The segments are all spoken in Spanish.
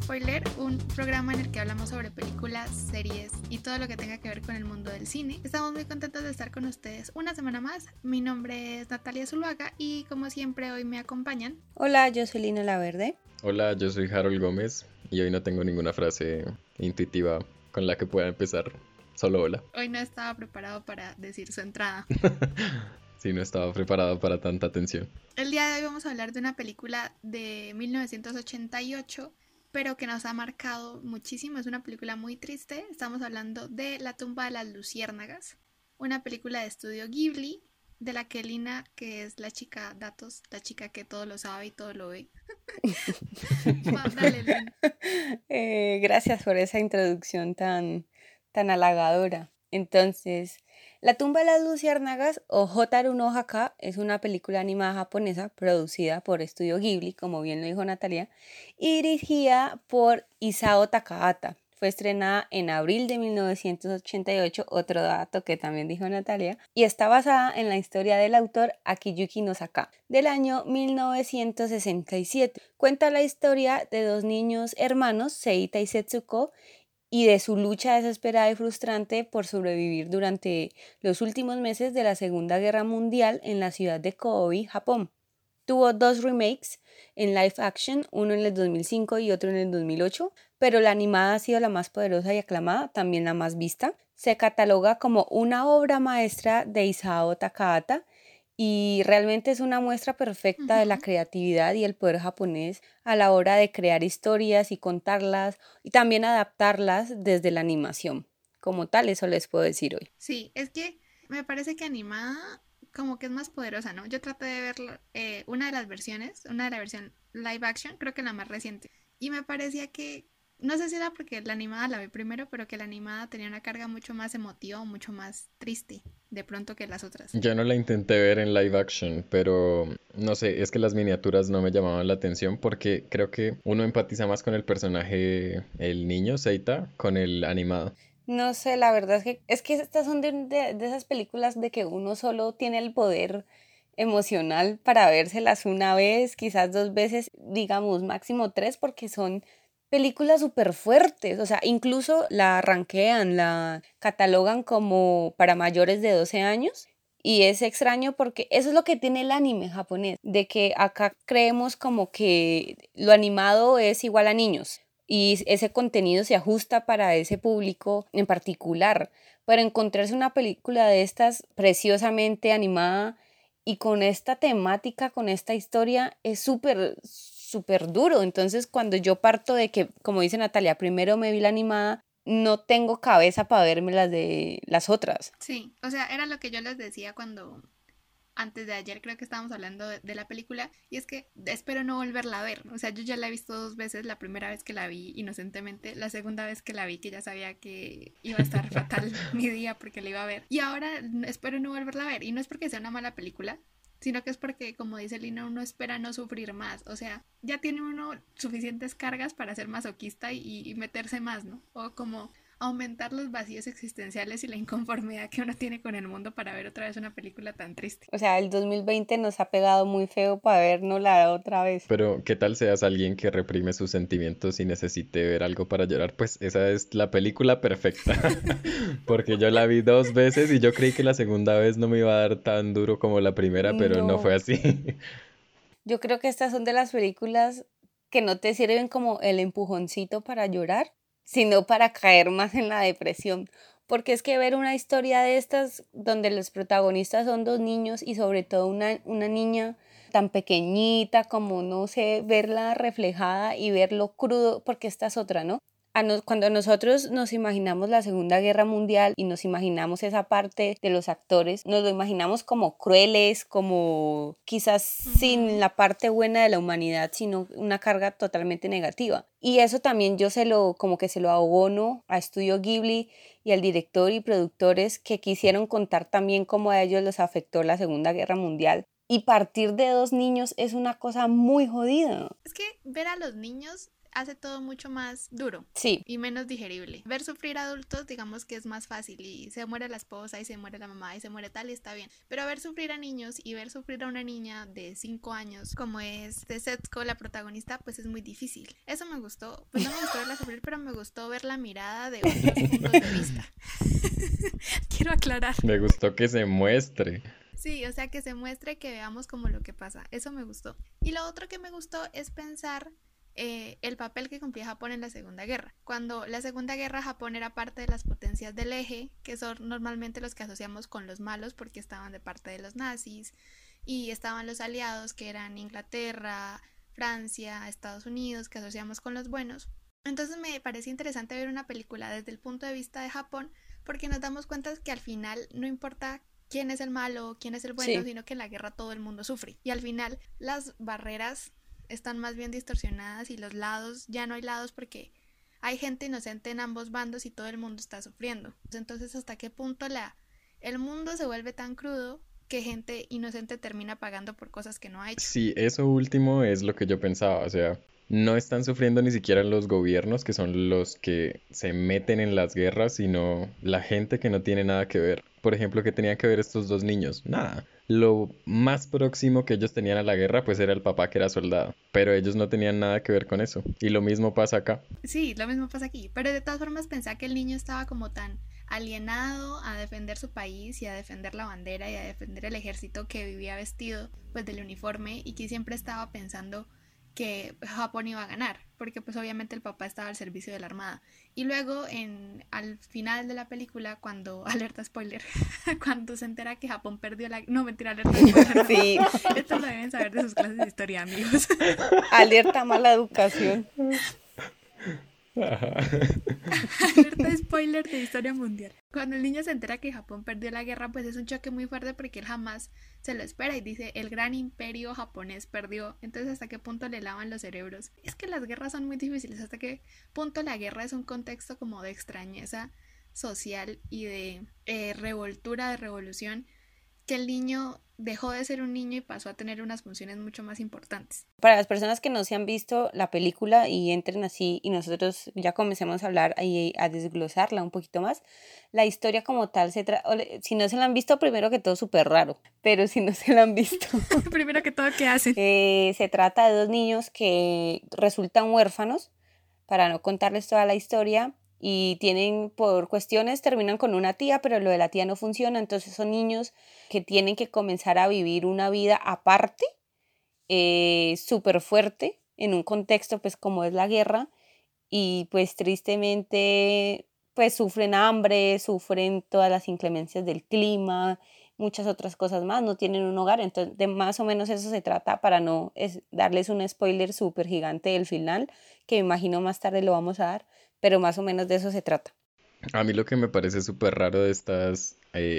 Spoiler, un programa en el que hablamos sobre películas, series y todo lo que tenga que ver con el mundo del cine. Estamos muy contentos de estar con ustedes una semana más. Mi nombre es Natalia Zuluaga y como siempre hoy me acompañan. Hola, yo soy Lina Laverde. Hola, yo soy Harold Gómez y hoy no tengo ninguna frase intuitiva con la que pueda empezar. Solo hola. Hoy no estaba preparado para decir su entrada. Sí, no estaba preparado para tanta atención. El día de hoy vamos a hablar de una película de 1988, pero que nos ha marcado muchísimo. Es una película muy triste. Estamos hablando de La tumba de las luciérnagas, una película de estudio Ghibli, de la que Lina, que es la chica datos, la chica que todo lo sabe y todo lo ve. Dale, Lina. Gracias por esa introducción tan halagadora. Entonces, La tumba de las luciérnagas o Hotaru no Haka es una película animada japonesa producida por Estudio Ghibli, como bien lo dijo Natalia, y dirigida por Isao Takahata. Fue estrenada en abril de 1988, otro dato que también dijo Natalia, y está basada en la historia del autor Akiyuki Nosaka, del año 1967. Cuenta la historia de dos niños hermanos, Seita y Setsuko, y de su lucha desesperada y frustrante por sobrevivir durante los últimos meses de la Segunda Guerra Mundial en la ciudad de Kobe, Japón. Tuvo dos remakes en live action, uno en el 2005 y otro en el 2008, pero la animada ha sido la más poderosa y aclamada, también la más vista. Se cataloga como una obra maestra de Isao Takahata y realmente es una muestra perfecta de la creatividad y el poder japonés a la hora de crear historias y contarlas y también adaptarlas desde la animación. Como tal, eso les puedo decir hoy. Sí, es que me parece que animada como que es más poderosa, ¿no? Yo traté de ver una de las versiones, una de la versión live action, creo que la más reciente, y me parecía que, no sé si era porque la animada la vi primero, pero que la animada tenía una carga mucho más emotiva, mucho más triste, de pronto que las otras. Yo no la intenté ver en live action, pero no sé, es que las miniaturas no me llamaban la atención porque creo que uno empatiza más con el personaje, el niño Seita, con el animado. No sé, la verdad es que estas son de esas películas de que uno solo tiene el poder emocional para vérselas una vez, quizás dos veces, digamos máximo tres, porque son películas súper fuertes, o sea, incluso la rankean, la catalogan como para mayores de 12 años. Y es extraño porque eso es lo que tiene el anime japonés, de que acá creemos como que lo animado es igual a niños y ese contenido se ajusta para ese público en particular. Pero encontrarse una película de estas preciosamente animada y con esta temática, con esta historia, es súper duro. Entonces, cuando yo parto de que, como dice Natalia, primero me vi la animada, no tengo cabeza para verme las de las otras. Sí, o sea, era lo que yo les decía cuando antes de ayer creo que estábamos hablando de la película, y es que espero no volverla a ver. O sea, yo ya la he visto dos veces, la primera vez que la vi inocentemente, la segunda vez que la vi que ya sabía que iba a estar fatal mi día porque la iba a ver, y ahora espero no volverla a ver, y no es porque sea una mala película, sino que es porque, como dice Lina, uno espera no sufrir más. O sea, ya tiene uno suficientes cargas para ser masoquista y meterse más, ¿no? O como aumentar los vacíos existenciales y la inconformidad que uno tiene con el mundo para ver otra vez una película tan triste. O sea, el 2020 nos ha pegado muy feo para vernos la otra vez. Pero, ¿qué tal seas alguien que reprime sus sentimientos y necesite ver algo para llorar? Pues esa es la película perfecta. Porque yo la vi dos veces y yo creí que la segunda vez no me iba a dar tan duro como la primera, pero no fue No, así. yo creo que estas son de las películas que no te sirven como el empujoncito para llorar, sino para caer más en la depresión. Porque es que ver una historia de estas donde los protagonistas son dos niños y sobre todo una niña tan pequeñita como no sé, verla reflejada y verlo crudo, porque esta es otra, ¿no? Cuando nosotros nos imaginamos la Segunda Guerra Mundial y nos imaginamos esa parte de los actores, nos lo imaginamos como crueles, como quizás sin la parte buena de la humanidad, sino una carga totalmente negativa. Y eso también yo como que se lo abono a Estudio Ghibli y al director y productores que quisieron contar también cómo a ellos los afectó la Segunda Guerra Mundial. Y partir de dos niños es una cosa muy jodida. Es que ver a los niños hace todo mucho más duro. Sí. Y menos digerible. Ver sufrir a adultos, digamos que es más fácil, y se muere la esposa y se muere la mamá y se muere tal y está bien. Pero ver sufrir a niños y ver sufrir a una niña de 5 años, como es de Setsuko, la protagonista, pues es muy difícil. Eso me gustó. Pues no me gustó verla sufrir, pero me gustó ver la mirada de otros puntos de vista. Quiero aclarar. Me gustó que se muestre. Sí, o sea, que se muestre, que veamos como lo que pasa. Eso me gustó. Y lo otro que me gustó es pensar el papel que cumplía Japón en la Segunda Guerra. Cuando la Segunda Guerra, Japón era parte de las potencias del eje, que son normalmente los que asociamos con los malos porque estaban de parte de los nazis, y estaban los aliados, que eran Inglaterra, Francia, Estados Unidos, que asociamos con los buenos. Entonces me parece interesante ver una película desde el punto de vista de Japón, porque nos damos cuenta que al final no importa quién es el malo, quién es el bueno, Sí. sino que en la guerra todo el mundo sufre. Y al final las barreras están más bien distorsionadas y los lados, ya no hay lados porque hay gente inocente en ambos bandos y todo el mundo está sufriendo. Entonces, ¿hasta qué punto el mundo se vuelve tan crudo que gente inocente termina pagando por cosas que no ha hecho? Sí, eso último es lo que yo pensaba, o sea, no están sufriendo ni siquiera los gobiernos, que son los que se meten en las guerras, sino la gente que no tiene nada que ver. Por ejemplo, ¿qué tenían que ver estos dos niños? Nada. Lo más próximo que ellos tenían a la guerra, pues era el papá que era soldado, pero ellos no tenían nada que ver con eso. Y lo mismo pasa acá. Sí, lo mismo pasa aquí, pero de todas formas pensaba que el niño estaba como tan alienado a defender su país y a defender la bandera y a defender el ejército, que vivía vestido pues del uniforme, y que siempre estaba pensando que Japón iba a ganar, porque pues obviamente el papá estaba al servicio de la armada. Y luego al final de la película, cuando, alerta spoiler, cuando se entera que Japón perdió la... No, mentira, alerta spoiler. No. Sí. Esto lo deben saber de sus clases de historia, amigos. Alerta mala educación. Ajá. Alerta spoiler de historia mundial. Cuando el niño se entera que Japón perdió la guerra, pues es un choque muy fuerte porque él jamás se lo espera y dice, el gran imperio japonés perdió. Entonces, ¿hasta qué punto le lavan los cerebros? Es que las guerras son muy difíciles. ¿Hasta qué punto la guerra es un contexto como de extrañeza social y de revoltura, de revolución, que el niño dejó de ser un niño y pasó a tener unas funciones mucho más importantes? Para las personas que no se han visto la película y entren así y nosotros ya comencemos a hablar y a desglosarla un poquito más, la historia como tal si no se la han visto, primero que todo súper raro, pero si no se la han visto, Primero que todo, ¿qué hacen? se trata de dos niños que resultan huérfanos, para no contarles toda la historia, y por cuestiones terminan con una tía, pero lo de la tía no funciona, entonces son niños que tienen que comenzar a vivir una vida aparte, súper fuerte, en un contexto pues como es la guerra, y pues tristemente pues sufren hambre, sufren todas las inclemencias del clima, muchas otras cosas más, no tienen un hogar, entonces de más o menos eso se trata, para no darles un spoiler súper gigante del final, que me imagino más tarde lo vamos a dar, pero más o menos de eso se trata. A mí lo que me parece súper raro de estas,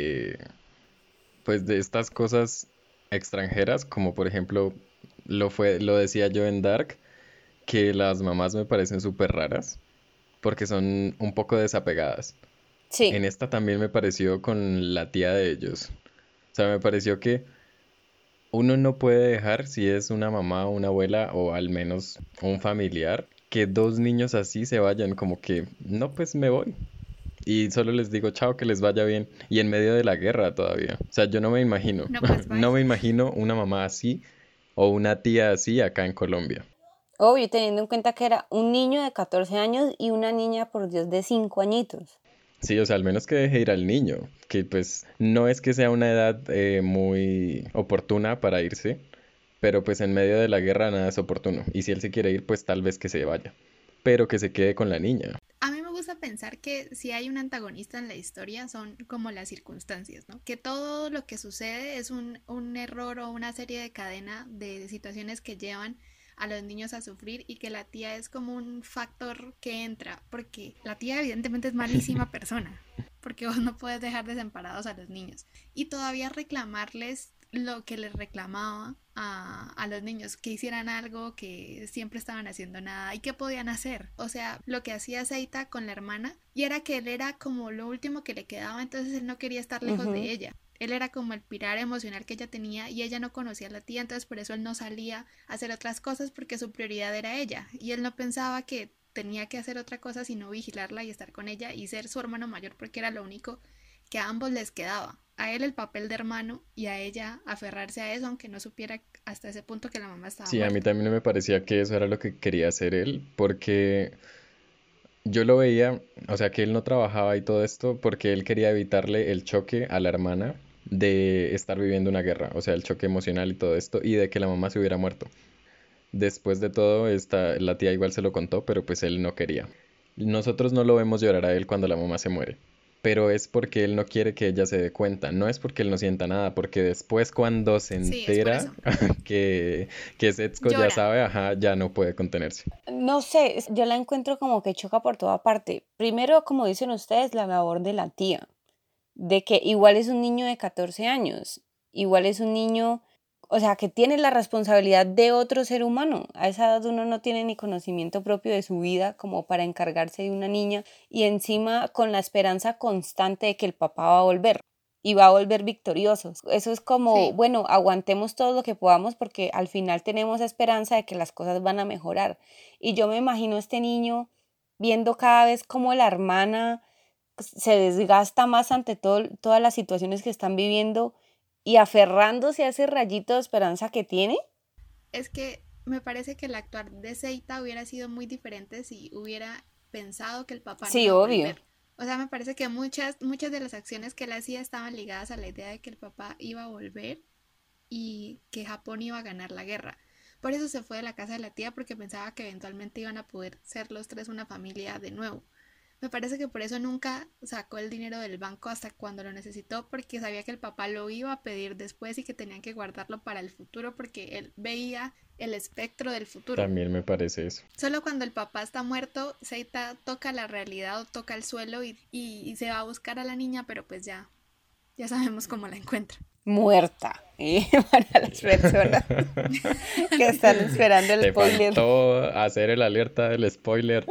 pues de estas cosas extranjeras, como por ejemplo, lo decía yo en Dark, que las mamás me parecen súper raras, porque son un poco desapegadas. Sí, En esta también me pareció con la tía de ellos. O sea, me pareció que uno no puede dejar, si es una mamá, una abuela o al menos un familiar, que dos niños así se vayan, como que, no, pues me voy. Y solo les digo chao, que les vaya bien. Y en medio de la guerra todavía. O sea, yo no me imagino, No, pues bye. no me imagino una mamá así o una tía así acá en Colombia. obvio, teniendo en cuenta que era un niño de 14 años y una niña, por Dios, de 5 añitos. Sí, o sea, al menos que deje ir al niño, que pues no es que sea una edad muy oportuna para irse, pero pues en medio de la guerra nada es oportuno. Y si él se quiere ir, pues tal vez que se vaya, pero que se quede con la niña. A mí me gusta pensar que si hay un antagonista en la historia son como las circunstancias, ¿no? Que todo lo que sucede es un error o una serie de cadena de situaciones que llevan a los niños a sufrir, y que la tía es como un factor que entra, porque la tía evidentemente es malísima persona, porque vos no puedes dejar desamparados a los niños y todavía reclamarles lo que les reclamaba a los niños, que hicieran algo, que siempre estaban haciendo nada y que podían hacer. O sea, lo que hacía Seita con la hermana, y era que él era como lo último que le quedaba, entonces él no quería estar lejos de ella. Él era como el pilar emocional que ella tenía y ella no conocía a la tía, entonces por eso él no salía a hacer otras cosas porque su prioridad era ella y él no pensaba que tenía que hacer otra cosa sino vigilarla y estar con ella y ser su hermano mayor porque era lo único que a ambos les quedaba. A él el papel de hermano y a ella aferrarse a eso aunque no supiera hasta ese punto que la mamá estaba Sí, a mí muerta. también me parecía que eso era lo que quería hacer él, porque yo lo veía, o sea, que él no trabajaba y todo esto porque él quería evitarle el choque a la hermana de estar viviendo una guerra, o sea, el choque emocional y todo esto, y de que la mamá se hubiera muerto. Después de todo, la tía igual se lo contó, pero pues él no quería. Nosotros no lo vemos llorar a él cuando la mamá se muere, pero es porque él no quiere que ella se dé cuenta, no es porque él no sienta nada, porque después cuando se Sí, es por entera eso. que, que Setsuko ya Llora. sabe, ajá, ya no puede contenerse. No sé, yo la encuentro como que choca por toda parte. Primero, como dicen ustedes, la labor de la tía, de que igual es un niño de 14 años, igual es un niño, o sea, que tiene la responsabilidad de otro ser humano. A esa edad uno no tiene ni conocimiento propio de su vida como para encargarse de una niña y encima con la esperanza constante de que el papá va a volver y va a volver victorioso. Eso es como, Sí, bueno, aguantemos todo lo que podamos porque al final tenemos esperanza de que las cosas van a mejorar. Y yo me imagino a este niño viendo cada vez como la hermana se desgasta más ante todas las situaciones que están viviendo y aferrándose a ese rayito de esperanza que tiene. es que me parece que el actuar de Seita hubiera sido muy diferente si hubiera pensado que el papá no Sí, iba a obvio. volver. O sea, me parece que muchas de las acciones que él hacía estaban ligadas a la idea de que el papá iba a volver y que Japón iba a ganar la guerra. Por eso se fue de la casa de la tía porque pensaba que eventualmente iban a poder ser los tres una familia de nuevo. Me parece que por eso nunca sacó el dinero del banco hasta cuando lo necesitó, porque sabía que el papá lo iba a pedir después y que tenían que guardarlo para el futuro porque él veía el espectro del futuro. También me parece eso. Solo cuando el papá está muerto, Seita toca la realidad o toca el suelo y se va a buscar a la niña, pero pues ya sabemos cómo la encuentra. Muerta. Y para las personas que están esperando el Te spoiler. faltó hacer el alerta del spoiler.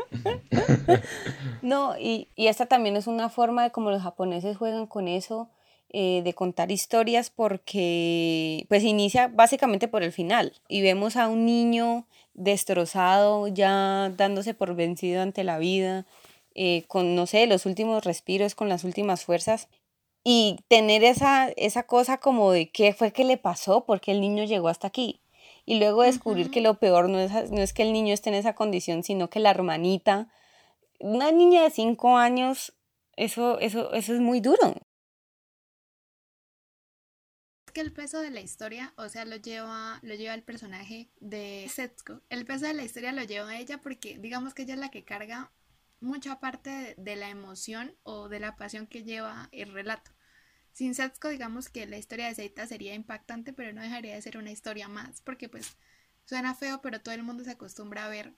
No, y esta también es una forma de cómo los japoneses juegan con eso, de contar historias porque pues inicia básicamente por el final y vemos a un niño destrozado ya dándose por vencido ante la vida, con no sé, los últimos respiros, con las últimas fuerzas y tener esa cosa como de qué fue que le pasó, porque el niño llegó hasta aquí. Y luego descubrir que Ujú. lo peor no es que el niño esté en esa condición, sino que la hermanita, una niña de 5 años, eso es muy duro. Es que el peso de la historia, o sea, lo lleva el personaje de Setsuko. El peso de la historia lo lleva a ella porque digamos que ella es la que carga mucha parte de la emoción o de la pasión que lleva el relato. Sin Setsuko, digamos que la historia de Seita sería impactante, pero no dejaría de ser una historia más, porque pues suena feo, pero todo el mundo se acostumbra a ver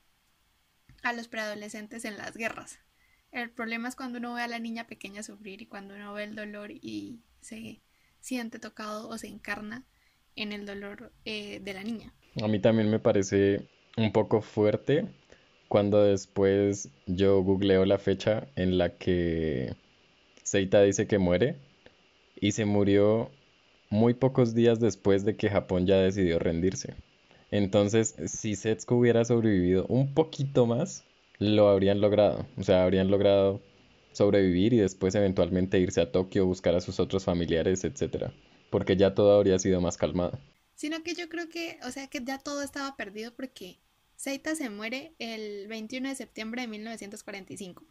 a los preadolescentes en las guerras. El problema es cuando uno ve a la niña pequeña sufrir y cuando uno ve el dolor y se siente tocado o se encarna en el dolor de la niña. A mí también me parece un poco fuerte cuando después yo googleo la fecha en la que Seita dice que muere y se murió muy pocos días después de que Japón ya decidió rendirse. Entonces, si Setsuko hubiera sobrevivido un poquito más, lo habrían logrado. O sea, habrían logrado sobrevivir y después eventualmente irse a Tokio, buscar a sus otros familiares, etcétera. Porque ya todo habría sido más calmado. Sino que yo creo que, o sea, que ya todo estaba perdido porque Seita se muere el 21 de septiembre de 1945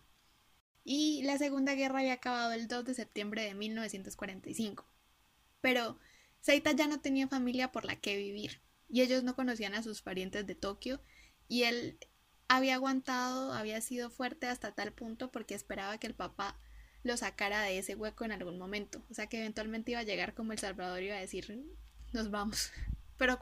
y la Segunda Guerra había acabado el 2 de septiembre de 1945. Pero Seita ya no tenía familia por la que vivir y ellos no conocían a sus parientes de Tokio y él había aguantado, había sido fuerte hasta tal punto porque esperaba que el papá lo sacara de ese hueco en algún momento. O sea que eventualmente iba a llegar como el Salvador y iba a decir, nos vamos. Pero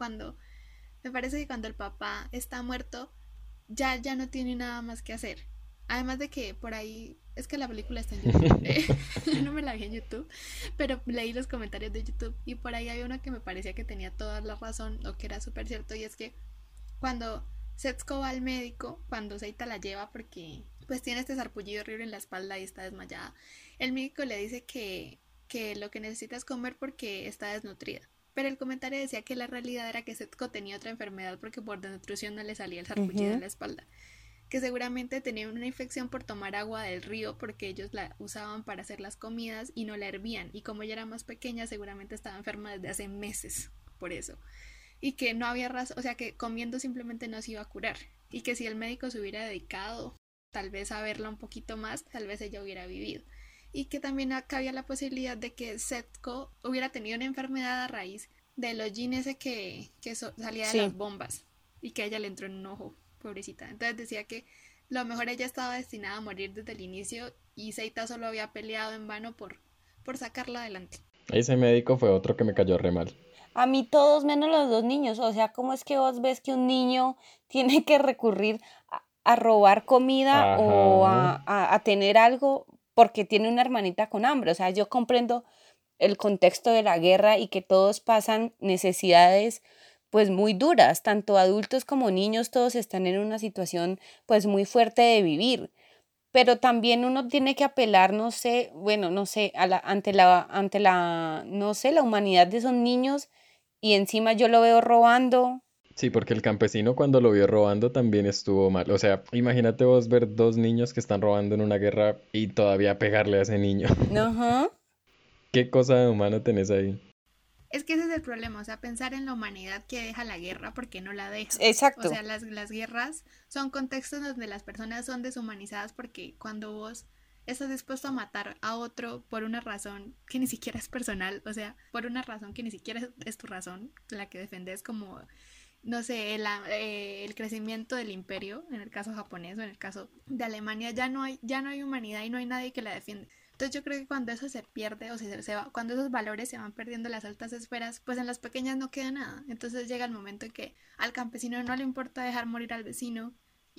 me parece que cuando el papá está muerto, ya no tiene nada más que hacer. Además de que por ahí, es que la película está en YouTube. Yo no me la vi en YouTube, pero leí los comentarios de YouTube y por ahí había uno que me parecía que tenía toda la razón o que era súper cierto y es que cuando Setsuko va al médico, cuando Seita la lleva porque pues tiene este sarpullido horrible en la espalda y está desmayada, el médico le dice que que lo que necesita es comer porque está desnutrida. Pero el comentario decía que la realidad era que Setsuko tenía otra enfermedad porque por desnutrición no le salía el sarpullido en la espalda. Que seguramente tenía una infección por tomar agua del río porque ellos la usaban para hacer las comidas y no la hervían. Y como ella era más pequeña, seguramente estaba enferma desde hace meses por eso. Y que no había razón, o sea que comiendo simplemente no se iba a curar. Y que si el médico se hubiera dedicado tal vez a verla un poquito más, tal vez ella hubiera vivido. Y que también cabía la posibilidad de que Setsuko hubiera tenido una enfermedad a raíz del hollín ese que salía de Sí. las bombas y que a ella le entró en un ojo, pobrecita. Entonces decía que lo mejor ella estaba destinada a morir desde el inicio y Seita solo había peleado en vano por sacarla adelante. Ese médico fue otro que me cayó re mal. A mí todos menos los dos niños. O sea, ¿cómo es que vos ves que un niño tiene que recurrir a robar comida o Ajá. a tener algo porque tiene una hermanita con hambre? O sea, yo comprendo el contexto de la guerra y que todos pasan necesidades pues muy duras, tanto adultos como niños, todos están en una situación pues muy fuerte de vivir. Pero también uno tiene que apelar, no sé, bueno, no sé, ante la, no sé, la humanidad de esos niños y encima yo lo veo robando. Sí, porque el campesino cuando lo vio robando también estuvo mal. O sea, imagínate vos ver dos niños que están robando en una guerra y todavía pegarle a ese niño. Ajá, ¿Qué cosa de humano tenés ahí? Es que ese es el problema, o sea, pensar en la humanidad que deja la guerra porque no la deja. O exacto. sea, las guerras son contextos donde las personas son deshumanizadas porque cuando vos estás dispuesto a matar a otro por una razón que ni siquiera es personal, o sea, por una razón que ni siquiera es tu razón, la que defendes como, no sé, el crecimiento del imperio, en el caso japonés o en el caso de Alemania, ya no hay humanidad y no hay nadie que la defienda. Entonces yo creo que cuando eso se pierde o se va, cuando esos valores se van perdiendo en las altas esferas, pues en las pequeñas no queda nada. Entonces llega el momento en que al campesino no le importa dejar morir al vecino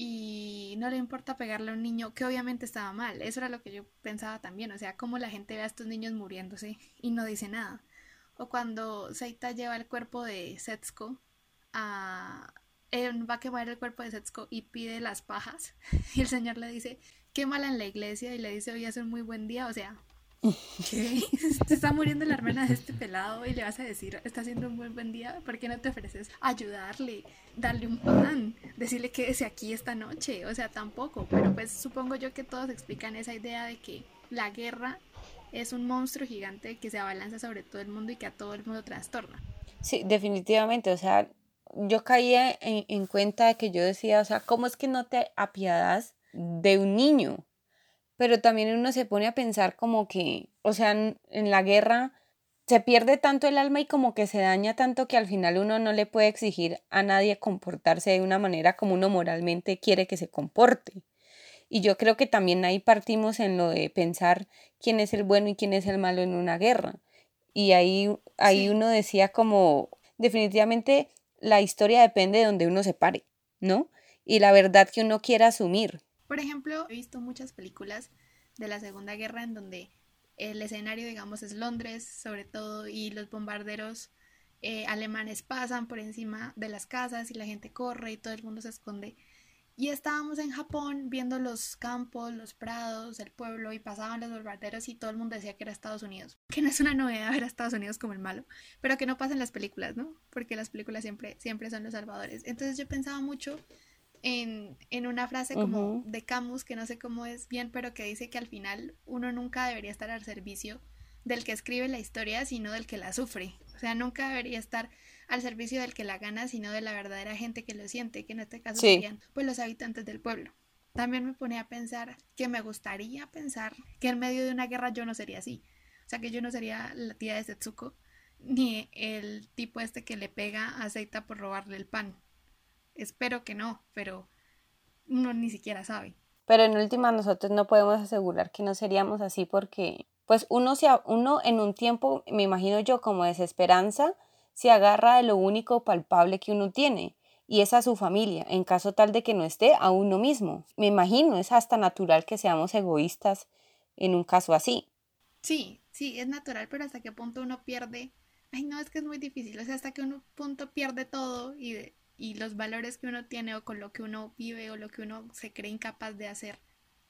y no le importa pegarle a un niño que obviamente estaba mal. Eso era lo que yo pensaba también, o sea, cómo la gente ve a estos niños muriéndose y no dice nada. O cuando Seita lleva el cuerpo de Setsuko a... va a quemar el cuerpo de Setsuko y pide las pajas y el señor le dice, quémala en la iglesia y le dice, hoy es un muy buen día, o sea, ¿qué? Se está muriendo la hermana de este pelado y le vas a decir, está haciendo un muy buen día, ¿por qué no te ofreces ayudarle, darle un pan, decirle quédese aquí esta noche? O sea, tampoco, pero pues supongo yo que todos explican esa idea de que la guerra es un monstruo gigante que se abalanza sobre todo el mundo y que a todo el mundo trastorna. Sí, definitivamente. O sea, yo caía en cuenta de que yo decía, o sea, ¿cómo es que no te apiadas de un niño? Pero también uno se pone a pensar como que, o sea, en la guerra se pierde tanto el alma y como que se daña tanto que al final uno no le puede exigir a nadie comportarse de una manera como uno moralmente quiere que se comporte. Y yo creo que también ahí partimos en lo de pensar quién es el bueno y quién es el malo en una guerra. Y ahí Sí, uno decía como, definitivamente la historia depende de donde uno se pare, ¿no? Y la verdad que uno quiera asumir. por ejemplo, he visto muchas películas de la Segunda Guerra en donde el escenario, digamos, es Londres, sobre todo, y los bombarderos alemanes pasan por encima de las casas y la gente corre y todo el mundo se esconde. Y estábamos en Japón viendo los campos, los prados, el pueblo y pasaban los bombarderos y todo el mundo decía que era Estados Unidos. Que no es una novedad ver a Estados Unidos como el malo, pero que no pasa en las películas, ¿no? Porque las películas siempre son los salvadores. Entonces yo pensaba mucho en una frase como Ujú. de Camus, que no sé cómo es bien, pero que dice que al final uno nunca debería estar al servicio del que escribe la historia, sino del que la sufre. O sea, nunca debería estar al servicio del que la gana, sino de la verdadera gente que lo siente, que en este caso Sí, serían pues los habitantes del pueblo. También me pone a pensar que me gustaría pensar que en medio de una guerra yo no sería así. O sea, que yo no sería la tía de Setsuko, ni el tipo este que le pega a Seita por robarle el pan. Espero que no, pero uno ni siquiera sabe. pero en última nosotros no podemos asegurar que no seríamos así porque, pues uno en un tiempo, me imagino yo, como desesperanza, se agarra de lo único palpable que uno tiene, y es a su familia, en caso tal de que no esté a uno mismo. Me imagino, es hasta natural que seamos egoístas en un caso así. Sí, sí, es natural, pero hasta qué punto uno pierde. Ay, no, es que es muy difícil. O sea, hasta que uno punto pierde todo y los valores que uno tiene o con lo que uno vive o lo que uno se cree incapaz de hacer.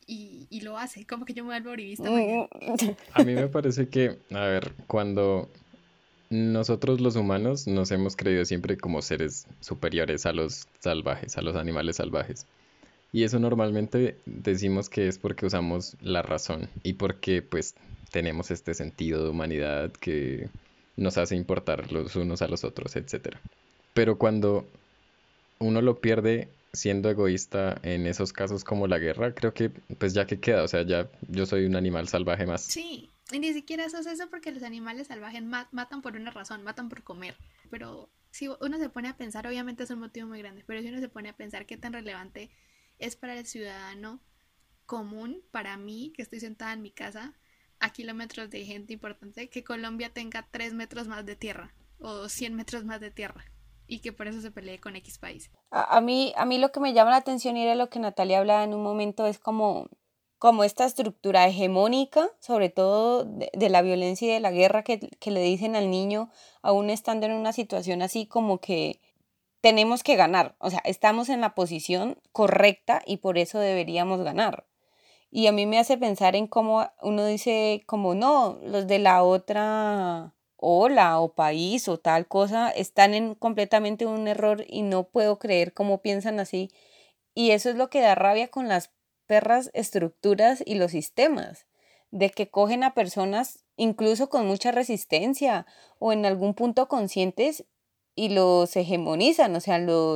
y lo hace, como que yo me vuelvo uribista mañana. A mí me parece que, a ver, cuando nosotros los humanos nos hemos creído siempre como seres superiores a los salvajes, a los animales salvajes. Y eso normalmente decimos que es porque usamos la razón y porque pues tenemos este sentido de humanidad que nos hace importar los unos a los otros, etcétera. Pero cuando uno lo pierde siendo egoísta en esos casos como la guerra, creo que pues ya que queda, o sea, ya yo soy un animal salvaje más. Sí, y ni siquiera eso es eso porque los animales salvajes matan por una razón, matan por comer. Pero si uno se pone a pensar, obviamente es un motivo muy grande, pero si uno se pone a pensar qué tan relevante es para el ciudadano común, para mí, que estoy sentada en mi casa, a kilómetros de gente importante, que Colombia tenga 3 metros más de tierra o 100 metros más de tierra y que por eso se pelee con X país. A mí lo que me llama la atención y era lo que Natalia hablaba en un momento es como esta estructura hegemónica, sobre todo de la violencia y de la guerra que le dicen al niño, aún estando en una situación así como que tenemos que ganar, o sea, estamos en la posición correcta y por eso deberíamos ganar. Y a mí me hace pensar en cómo uno dice, como no, los de la otra ola o país o tal cosa están en completamente un error y no puedo creer cómo piensan así. Y eso es lo que da rabia con las perras estructuras y los sistemas, de que cogen a personas incluso con mucha resistencia o en algún punto conscientes y los hegemonizan, o sea,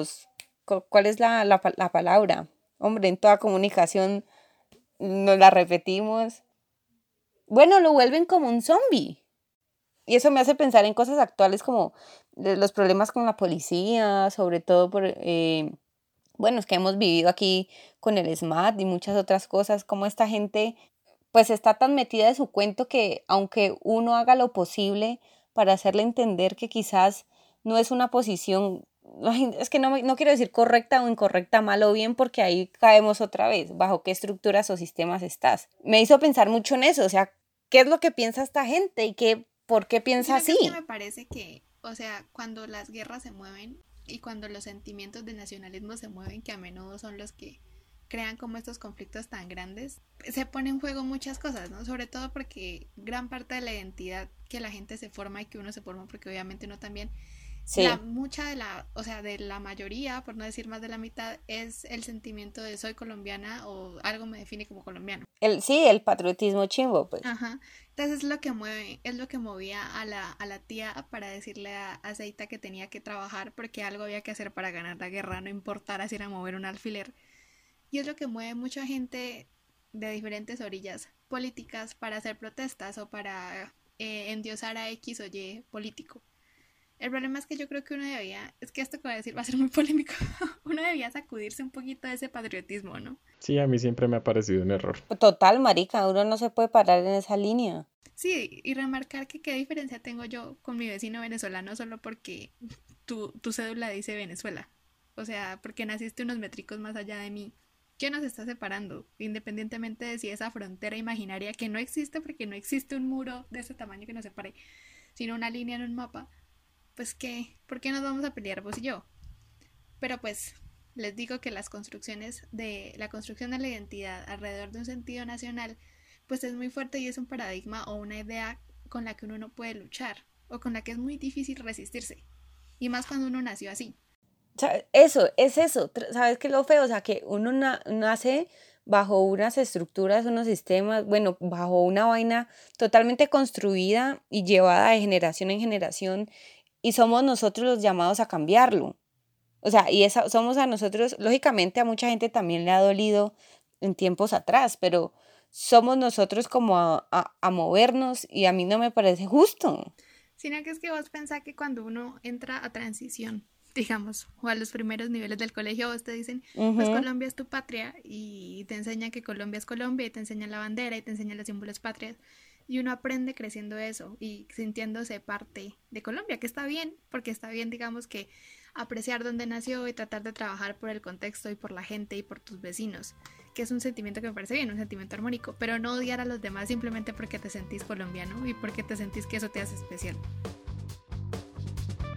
¿cuál es la palabra? Hombre, en toda comunicación nos la repetimos. Bueno, lo vuelven como un zombie. Y eso me hace pensar en cosas actuales como los problemas con la policía, sobre todo bueno, es que hemos vivido aquí con el SMAT y muchas otras cosas, como esta gente pues está tan metida de su cuento que aunque uno haga lo posible para hacerle entender que quizás no es una posición, es que no quiero decir correcta o incorrecta, mal o bien, porque ahí caemos otra vez, bajo qué estructuras o sistemas estás. Me hizo pensar mucho en eso, o sea, ¿qué es lo que piensa esta gente y por qué piensa así? Es que me parece que, o sea, cuando las guerras se mueven y cuando los sentimientos de nacionalismo se mueven, que a menudo son los que crean como estos conflictos tan grandes, se pone en juego muchas cosas, ¿no? Sobre todo porque gran parte de la identidad que la gente se forma y que uno se forma, porque obviamente uno también, sí. mucha de de la mayoría, por no decir más de la mitad, es el sentimiento de soy colombiana o algo me define como colombiano. El patriotismo chimbo, pues. Ajá. Entonces es lo que movía a la tía para decirle a Zeita que tenía que trabajar porque algo había que hacer para ganar la guerra, no importara si era mover un alfiler. Y es lo que mueve mucha gente de diferentes orillas políticas para hacer protestas o para endiosar a X o Y político. El problema es que yo creo que es que esto que voy a decir va a ser muy polémico, uno debía sacudirse un poquito de ese patriotismo, ¿no? Sí, a mí siempre me ha parecido un error. Total, marica, uno no se puede parar en esa línea. Sí, y remarcar que qué diferencia tengo yo con mi vecino venezolano solo porque tu cédula dice Venezuela. O sea, porque naciste unos métricos más allá de mí. ¿Qué nos está separando? Independientemente de si esa frontera imaginaria que no existe porque no existe un muro de ese tamaño que nos separe, sino una línea en un mapa, pues ¿qué? ¿Por qué nos vamos a pelear vos y yo? Pero pues les digo que la construcción de la identidad alrededor de un sentido nacional pues es muy fuerte y es un paradigma o una idea con la que uno no puede luchar o con la que es muy difícil resistirse. Y más cuando uno nació así. O sea, eso, es eso. ¿Sabes qué es lo feo? O sea, que uno nace bajo unas estructuras, unos sistemas, bueno, bajo una vaina totalmente construida y llevada de generación en generación y somos nosotros los llamados a cambiarlo. O sea, somos a nosotros, lógicamente a mucha gente también le ha dolido en tiempos atrás, pero somos nosotros como a movernos y a mí no me parece justo. Sino que es que vos pensás que cuando uno entra a transición, digamos, o a los primeros niveles del colegio, vos te dicen, pues Colombia es tu patria y te enseñan que Colombia es Colombia y te enseñan la bandera y te enseñan los símbolos patrias y uno aprende creciendo eso y sintiéndose parte de Colombia, que está bien, porque está bien, digamos, que apreciar dónde nació y tratar de trabajar por el contexto y por la gente y por tus vecinos, que es un sentimiento que me parece bien, un sentimiento armónico, pero no odiar a los demás simplemente porque te sentís colombiano y porque te sentís que eso te hace especial.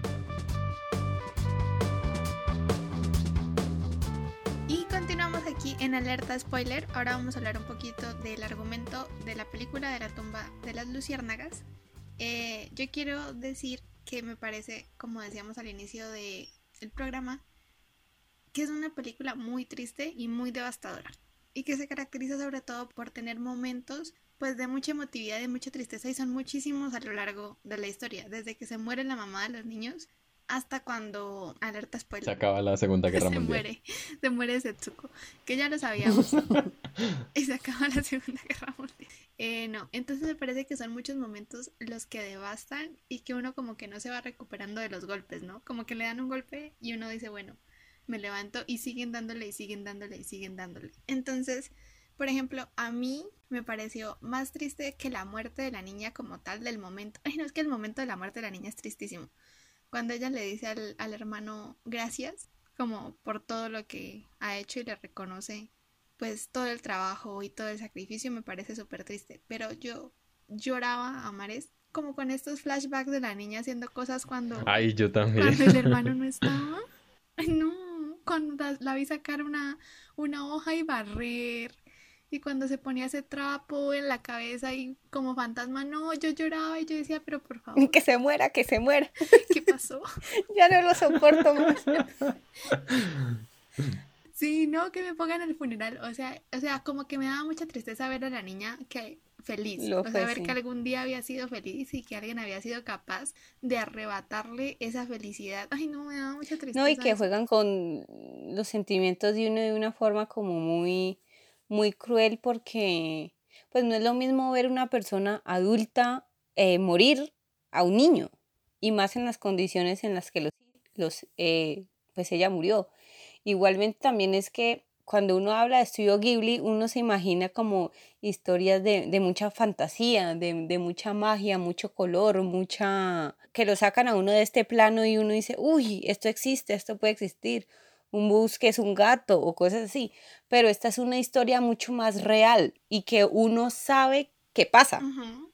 Y continuamos aquí en alerta spoiler, ahora vamos a hablar un poquito del argumento de la película de la tumba de las luciérnagas. Yo quiero decir que me parece, como decíamos al inicio del programa, que es una película muy triste y muy devastadora, y que se caracteriza sobre todo por tener momentos pues de mucha emotividad y mucha tristeza, y son muchísimos a lo largo de la historia, desde que se muere la mamá de los niños hasta cuando, alerta Se spoiler, acaba la Segunda Guerra se Mundial. muere Setsuko, que ya lo sabíamos, y se acaba la Segunda Guerra Mundial. No, entonces me parece que son muchos momentos los que devastan y que uno como que no se va recuperando de los golpes, ¿no? Como que le dan un golpe y uno dice, bueno, me levanto, y siguen dándole y siguen dándole y siguen dándole. Entonces, por ejemplo, a mí me pareció más triste que la muerte de la niña como tal del momento. Ay, no, es que el momento de la muerte de la niña es tristísimo. Cuando ella le dice al hermano gracias, como por todo lo que ha hecho, y le reconoce pues todo el trabajo y todo el sacrificio, me parece súper triste. Pero yo lloraba a mares como con estos flashbacks de la niña haciendo cosas Ay, yo también. cuando el hermano no estaba. Ay, no, cuando la vi sacar una hoja y barrer, y cuando se ponía ese trapo en la cabeza y como fantasma, no, yo lloraba y yo decía, pero por favor, Que se muera, que se muera. ¿qué pasó? Ya no lo soporto más. Sí, no, que me pongan el funeral, o sea, como que me daba mucha tristeza ver a la niña que feliz, Lo o sea, fue, ver que sí. algún día había sido feliz y que alguien había sido capaz de arrebatarle esa felicidad. Ay, no, me daba mucha No, y tristeza que eso. juegan con los sentimientos de uno de una forma como muy, muy cruel, porque pues no es lo mismo ver una persona adulta morir a un niño, y más en las condiciones en las que pues ella murió. Igualmente también es que cuando uno habla de estudio Ghibli, uno se imagina como historias de mucha fantasía, de mucha magia, mucho color, que lo sacan a uno de este plano y uno dice, uy, esto existe, esto puede existir, un bus que es un gato o cosas así. Pero esta es una historia mucho más real y que uno sabe qué pasa. Ujú.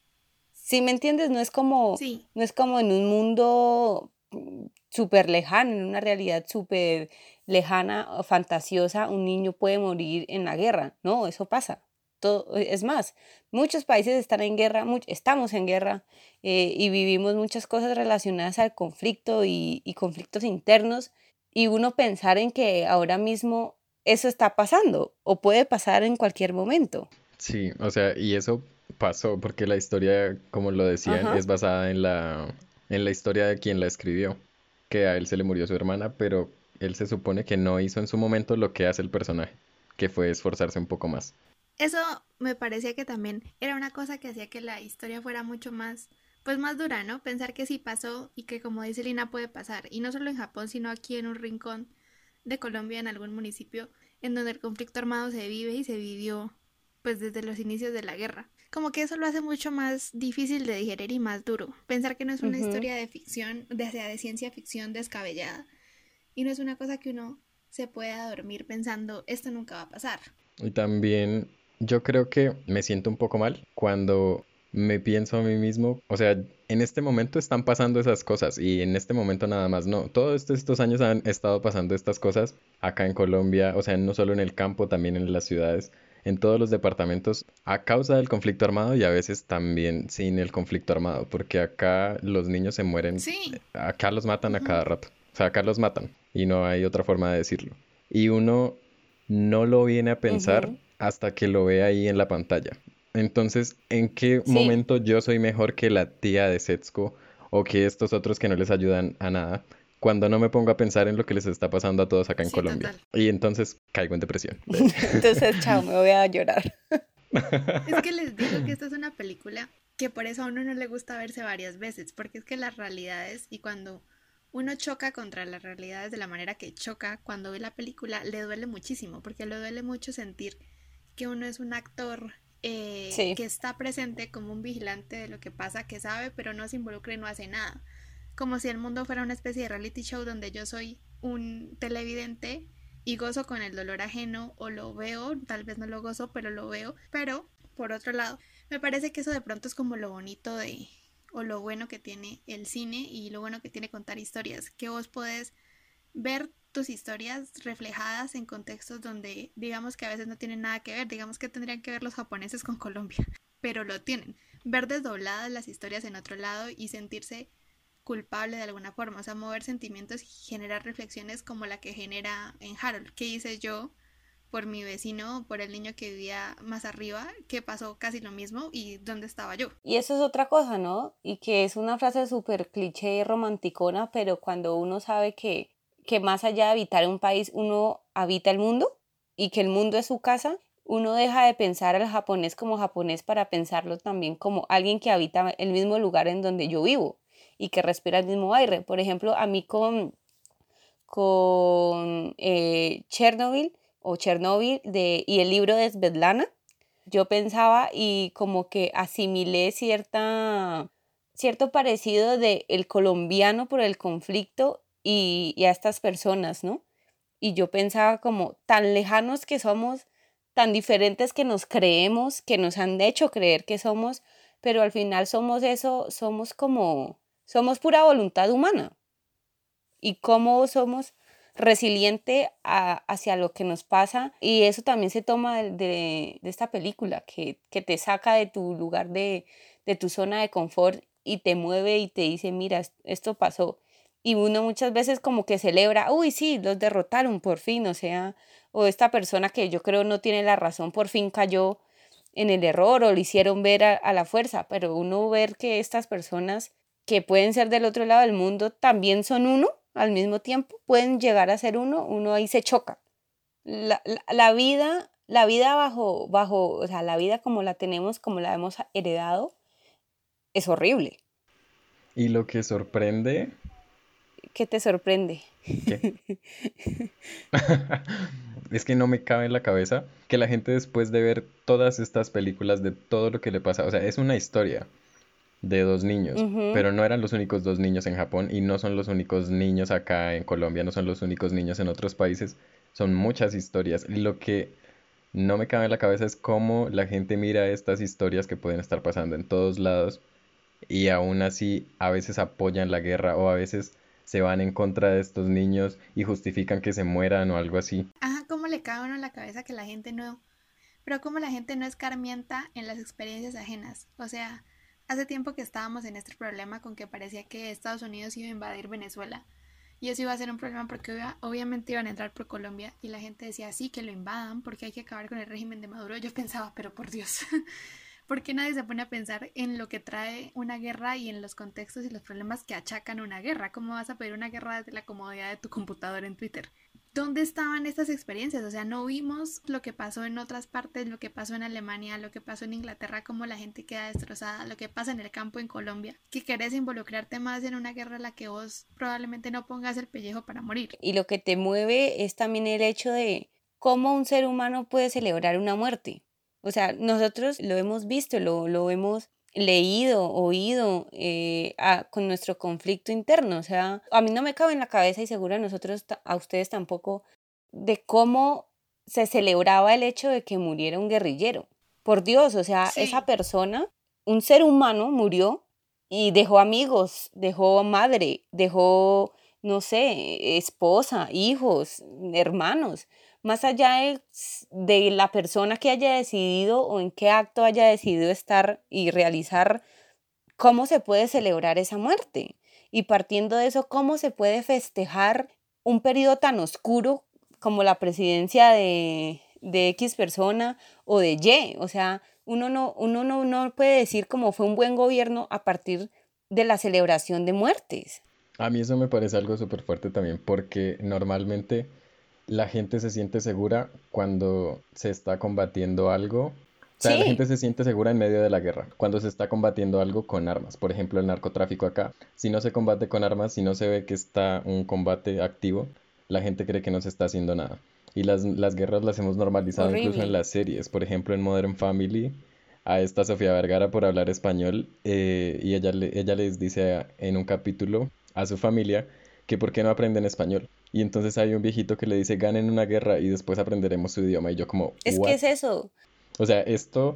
¿Sí me entiendes? Sí. No es como en un mundo súper lejano, en una realidad súper lejana o fantasiosa, un niño puede morir en la guerra. No, eso pasa. Todo, es más, muchos países están en guerra, estamos en guerra, y vivimos muchas cosas relacionadas al conflicto y conflictos internos, y uno pensar en que ahora mismo eso está pasando o puede pasar en cualquier momento. Sí, o sea, y eso pasó porque la historia, como lo decían, Ajá. es basada en la historia de quien la escribió, que a él se le murió su hermana, pero él se supone que no hizo en su momento lo que hace el personaje, que fue esforzarse un poco más. Eso me parecía que también era una cosa que hacía que la historia fuera mucho más, pues más dura, ¿no? Pensar que sí pasó y que, como dice Lina, puede pasar. Y no solo en Japón, sino aquí en un rincón de Colombia, en algún municipio, en donde el conflicto armado se vive y se vivió pues desde los inicios de la guerra. Como que eso lo hace mucho más difícil de digerir y más duro. Pensar que no es una Ujú. historia de ficción, de ciencia ficción descabellada. Y no es una cosa que uno se pueda dormir pensando, esto nunca va a pasar. Y también yo creo que me siento un poco mal cuando me pienso a mí mismo, o sea, en este momento están pasando esas cosas y en este momento nada más, no, todos estos años han estado pasando estas cosas acá en Colombia, o sea, no solo en el campo, también en las ciudades, en todos los departamentos, a causa del conflicto armado y a veces también sin el conflicto armado, porque acá los niños se mueren, Sí. acá los matan a Ujú. cada rato, o sea, acá los matan y no hay otra forma de decirlo. Y uno no lo viene a pensar Ujú. hasta que lo ve ahí en la pantalla. Entonces, ¿en qué Sí. momento yo soy mejor que la tía de Setsuko o que estos otros que no les ayudan a nada? Cuando no me pongo a pensar en lo que les está pasando a todos acá en Sí, Colombia. total. Y entonces caigo en depresión. Entonces, chao, me voy a llorar. Es que les digo que esta es una película que por eso a uno no le gusta verse varias veces, porque es que las realidades, y cuando uno choca contra las realidades de la manera que choca cuando ve la película, le duele muchísimo, porque le duele mucho sentir que uno es un actor, Sí. que está presente como un vigilante de lo que pasa, que sabe, pero no se involucra y no hace nada. Como si el mundo fuera una especie de reality show donde yo soy un televidente y gozo con el dolor ajeno, o lo veo, tal vez no lo gozo, pero lo veo. Pero, por otro lado, me parece que eso de pronto es como lo bonito de, o lo bueno que tiene el cine y lo bueno que tiene contar historias, que vos podés ver tus historias reflejadas en contextos donde digamos que a veces no tienen nada que ver, digamos que tendrían que ver los japoneses con Colombia, pero lo tienen. Ver desdobladas las historias en otro lado y sentirse culpable de alguna forma, o sea, mover sentimientos y generar reflexiones como la que genera en Harold. ¿Qué hice yo por mi vecino, por el niño que vivía más arriba, que pasó casi lo mismo y dónde estaba yo? Y eso es otra cosa, ¿no? Y que es una frase súper cliché y romanticona, pero cuando uno sabe que más allá de habitar un país, uno habita el mundo y que el mundo es su casa, uno deja de pensar al japonés como japonés para pensarlo también como alguien que habita el mismo lugar en donde yo vivo y que respira el mismo aire. Por ejemplo, a mí con Chernobyl o Chernobyl y el libro de Svetlana, yo pensaba y como que asimilé cierto parecido de el colombiano por el conflicto y a estas personas, ¿no? Y yo pensaba como tan lejanos que somos, tan diferentes que nos creemos, que nos han hecho creer que somos, pero al final somos eso, somos pura voluntad humana. Y cómo somos resiliente hacia lo que nos pasa. Y eso también se toma de esta película, que te saca de tu lugar, de tu zona de confort y te mueve y te dice, mira, esto pasó. Y uno muchas veces como que celebra, uy, sí, los derrotaron por fin, o sea, o esta persona que yo creo no tiene la razón, por fin cayó en el error o le hicieron ver a la fuerza, pero uno ver que estas personas que pueden ser del otro lado del mundo también son uno al mismo tiempo, pueden llegar a ser uno ahí se choca. La vida o sea, la vida como la tenemos, como la hemos heredado, es horrible. Y lo que sorprende, ¿Qué te sorprende? ¿qué? Es que no me cabe en la cabeza que la gente después de ver todas estas películas de todo lo que le pasa, o sea, es una historia de dos niños, Ujú. pero no eran los únicos dos niños en Japón y no son los únicos niños acá en Colombia, no son los únicos niños en otros países, son muchas historias. Y lo que no me cabe en la cabeza es cómo la gente mira estas historias que pueden estar pasando en todos lados y aún así a veces apoyan la guerra o a veces se van en contra de estos niños y justifican que se mueran o algo así. Ajá, ¿cómo le cae a uno en la cabeza que la gente no, pero como la gente no escarmienta en las experiencias ajenas? O sea, hace tiempo que estábamos en este problema con que parecía que Estados Unidos iba a invadir Venezuela y eso iba a ser un problema porque obviamente iban a entrar por Colombia y la gente decía sí, que lo invadan porque hay que acabar con el régimen de Maduro. Yo pensaba, pero por Dios, ¿por qué nadie se pone a pensar en lo que trae una guerra y en los contextos y los problemas que achacan una guerra? ¿Cómo vas a pedir una guerra desde la comodidad de tu computadora en Twitter? ¿Dónde estaban estas experiencias? O sea, no vimos lo que pasó en otras partes, lo que pasó en Alemania, lo que pasó en Inglaterra, cómo la gente queda destrozada, lo que pasa en el campo en Colombia, que querés involucrarte más en una guerra en la que vos probablemente no pongas el pellejo para morir. Y lo que te mueve es también el hecho de cómo un ser humano puede celebrar una muerte. O sea, nosotros lo hemos visto, lo hemos leído, oído con nuestro conflicto interno. O sea, a mí no me cabe en la cabeza y seguro a nosotros, a ustedes tampoco, de cómo se celebraba el hecho de que muriera un guerrillero. Por Dios, o sea, esa Sí, persona, un ser humano murió y dejó amigos, dejó madre, dejó no sé, esposa, hijos, hermanos, más allá de la persona que haya decidido o en qué acto haya decidido estar y realizar, cómo se puede celebrar esa muerte. Y partiendo de eso, cómo se puede festejar un periodo tan oscuro como la presidencia de X persona o de Y. O sea, uno no puede decir como fue un buen gobierno a partir de la celebración de muertes. A mí eso me parece algo súper fuerte también, porque normalmente la gente se siente segura cuando se está combatiendo algo. O sea, la Sí, gente se siente segura en medio de la guerra, cuando se está combatiendo algo con armas. Por ejemplo, el narcotráfico acá. Si no se combate con armas, si no se ve que está un combate activo, la gente cree que no se está haciendo nada. Y las guerras las hemos normalizado incluso en horrible. las series. Por ejemplo, en Modern Family, a esta Sofía Vergara por hablar español, y ella les dice en un capítulo a su familia que por qué no aprenden español. Y entonces hay un viejito que le dice, ganen una guerra y después aprenderemos su idioma. Y yo como, Es que ¿what? es eso. O sea, esto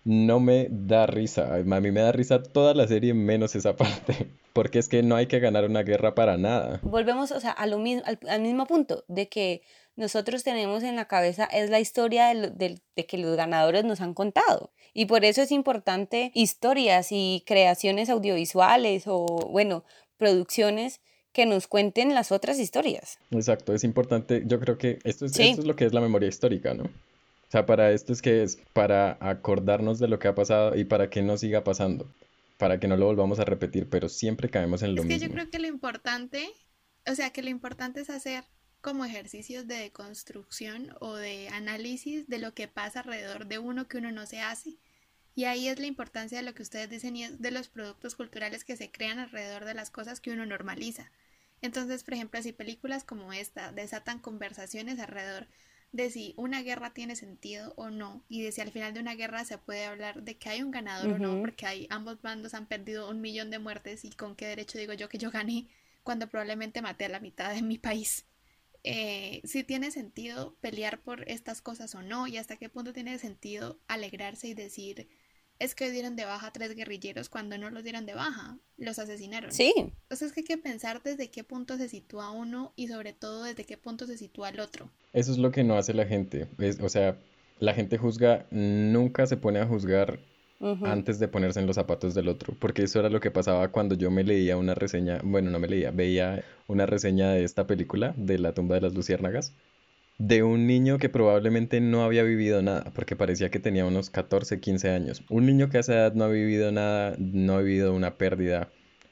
no me da risa. A mí me da risa toda la serie menos esa parte. Porque es que no hay que ganar una guerra para nada. Volvemos, o sea, a lo mismo, al mismo punto, de que nosotros tenemos en la cabeza es la historia de que los ganadores nos han contado. Y por eso es importante historias y creaciones audiovisuales o, bueno, producciones que nos cuenten las otras historias. Exacto, es importante. Yo creo que esto Sí, es lo que es la memoria histórica, ¿no? O sea, para esto es que es para acordarnos de lo que ha pasado y para que no siga pasando, para que no lo volvamos a repetir, pero siempre caemos en lo Es que yo mismo. creo que lo importante, o sea, que lo importante es hacer como ejercicios de deconstrucción o de análisis de lo que pasa alrededor de uno que uno no se hace. Y ahí es la importancia de lo que ustedes dicen y es de los productos culturales que se crean alrededor de las cosas que uno normaliza. Entonces, por ejemplo, si películas como esta desatan conversaciones alrededor de si una guerra tiene sentido o no, y de si al final de una guerra se puede hablar de que hay un ganador o no, ujú, porque ambos bandos han perdido 1 millón de muertes y con qué derecho digo yo que yo gané cuando probablemente maté a la mitad de mi país. Si tiene sentido pelear por estas cosas o no, y hasta qué punto tiene sentido alegrarse y decir es que dieron de baja a 3 guerrilleros cuando no los dieron de baja, los asesinaron. sí, Entonces es que hay que pensar desde qué punto se sitúa uno y sobre todo desde qué punto se sitúa el otro. Eso es lo que no hace la gente. O sea, la gente juzga, nunca se pone a juzgar ujú, antes de ponerse en los zapatos del otro, porque eso era lo que pasaba cuando yo me leía una reseña, bueno, no me leía, veía una reseña de esta película, de La tumba de las luciérnagas, de un niño que probablemente no había vivido nada, porque parecía que tenía unos 14 15 años. Un niño que a esa edad no ha vivido nada, no ha vivido una pérdida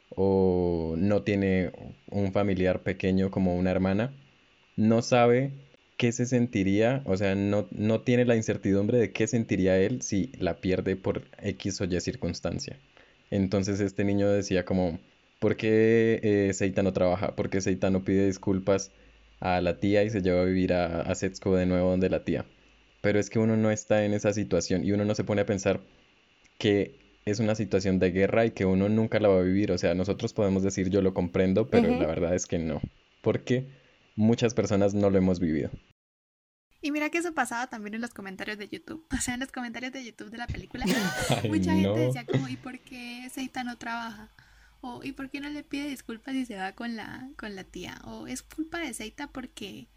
o no tiene un familiar pequeño como una hermana, no sabe qué se sentiría, o sea, no tiene la incertidumbre de qué sentiría él si la pierde por X o Y circunstancia. Entonces este niño decía como, ¿por qué Seita no trabaja? ¿Por qué Seita no pide disculpas a la tía y se lleva a vivir a Setsuko de nuevo donde la tía? Pero es que uno no está en esa situación y uno no se pone a pensar que es una situación de guerra y que uno nunca la va a vivir. O sea, nosotros podemos decir yo lo comprendo, pero la ujú. verdad es que no, porque muchas personas no lo hemos vivido. Y mira que eso pasaba también en los comentarios de YouTube. O sea, en los comentarios de YouTube de la película, Ay, mucha gente no. decía como, ¿y por qué Seita no trabaja? O ¿y por qué no le pide disculpas y se va con la tía? O es culpa de Seita porque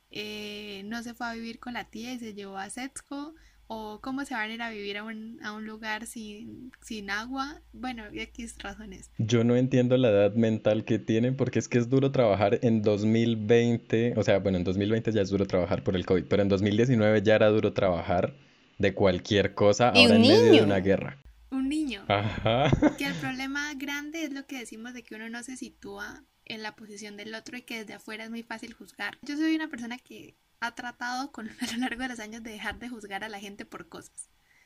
no se fue a vivir con la tía y se llevó a Setsuko. O cómo se van a ir a vivir a un lugar sin agua. Bueno, y X razones. Yo no entiendo la edad mental que tienen porque es que es duro trabajar en 2020, o sea, bueno, en 2020 ya es duro trabajar por el COVID, pero en 2019 ya era duro trabajar de cualquier cosa, Y ahora un en medio de una niño. guerra. Un niño. Ajá. Que el problema grande es lo que decimos de que uno no se sitúa en la posición del otro y que desde afuera es muy fácil juzgar. Yo soy una persona que ha tratado a lo largo de los años de dejar de juzgar a la gente por cosas.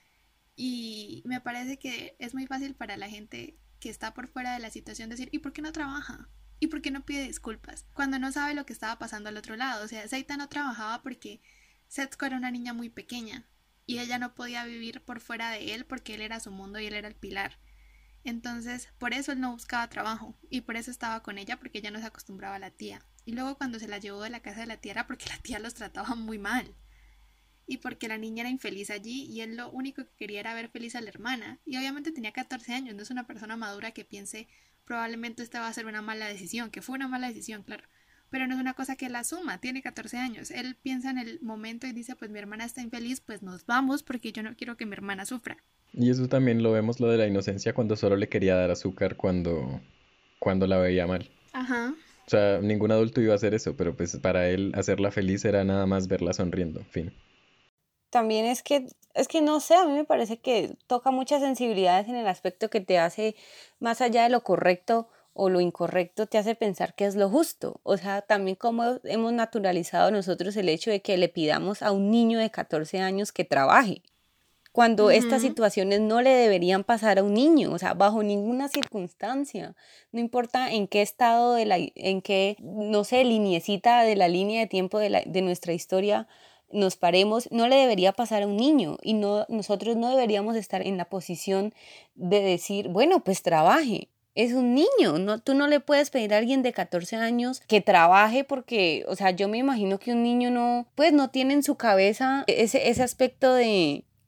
Y me parece que es muy fácil para la gente que está por fuera de la situación decir, ¿y por qué no trabaja? ¿Y por qué no pide disculpas? Cuando no sabe lo que estaba pasando al otro lado. O sea, Seita no trabajaba porque Setsuko era una niña muy pequeña y ella no podía vivir por fuera de él porque él era su mundo y él era el pilar. Entonces, por eso él no buscaba trabajo y por eso estaba con ella porque ella no se acostumbraba a la tía. Y luego cuando se la llevó de la casa de la tía era porque la tía los trataba muy mal y porque la niña era infeliz allí y él lo único que quería era ver feliz a la hermana. Y obviamente tenía 14 años, no es una persona madura que piense probablemente esta va a ser una mala decisión, que fue una mala decisión, claro. Pero no es una cosa que él asuma, tiene 14 años. Él piensa en el momento y dice, pues mi hermana está infeliz, pues nos vamos porque yo no quiero que mi hermana sufra. Y eso también lo vemos lo de la inocencia cuando solo le quería dar azúcar cuando la veía mal. Ajá. O sea, ningún adulto iba a hacer eso, pero pues para él hacerla feliz era nada más verla sonriendo, fin. También es que no sé, a mí me parece que toca muchas sensibilidades en el aspecto que te hace, más allá de lo correcto o lo incorrecto, te hace pensar qué es lo justo. O sea, también como hemos naturalizado nosotros el hecho de que le pidamos a un niño de 14 años que trabaje, cuando estas Ujú. situaciones no le deberían pasar a un niño, o sea, bajo ninguna circunstancia, no importa en qué estado en qué, no sé, lineecita de la línea de tiempo de nuestra historia nos paremos, no le debería pasar a un niño y no, nosotros no deberíamos estar en la posición de decir, bueno, pues trabaje. Es un niño, no, tú no le puedes pedir a alguien de 14 años que trabaje porque, o sea, yo me imagino que un niño no, pues no tiene en su cabeza ese aspecto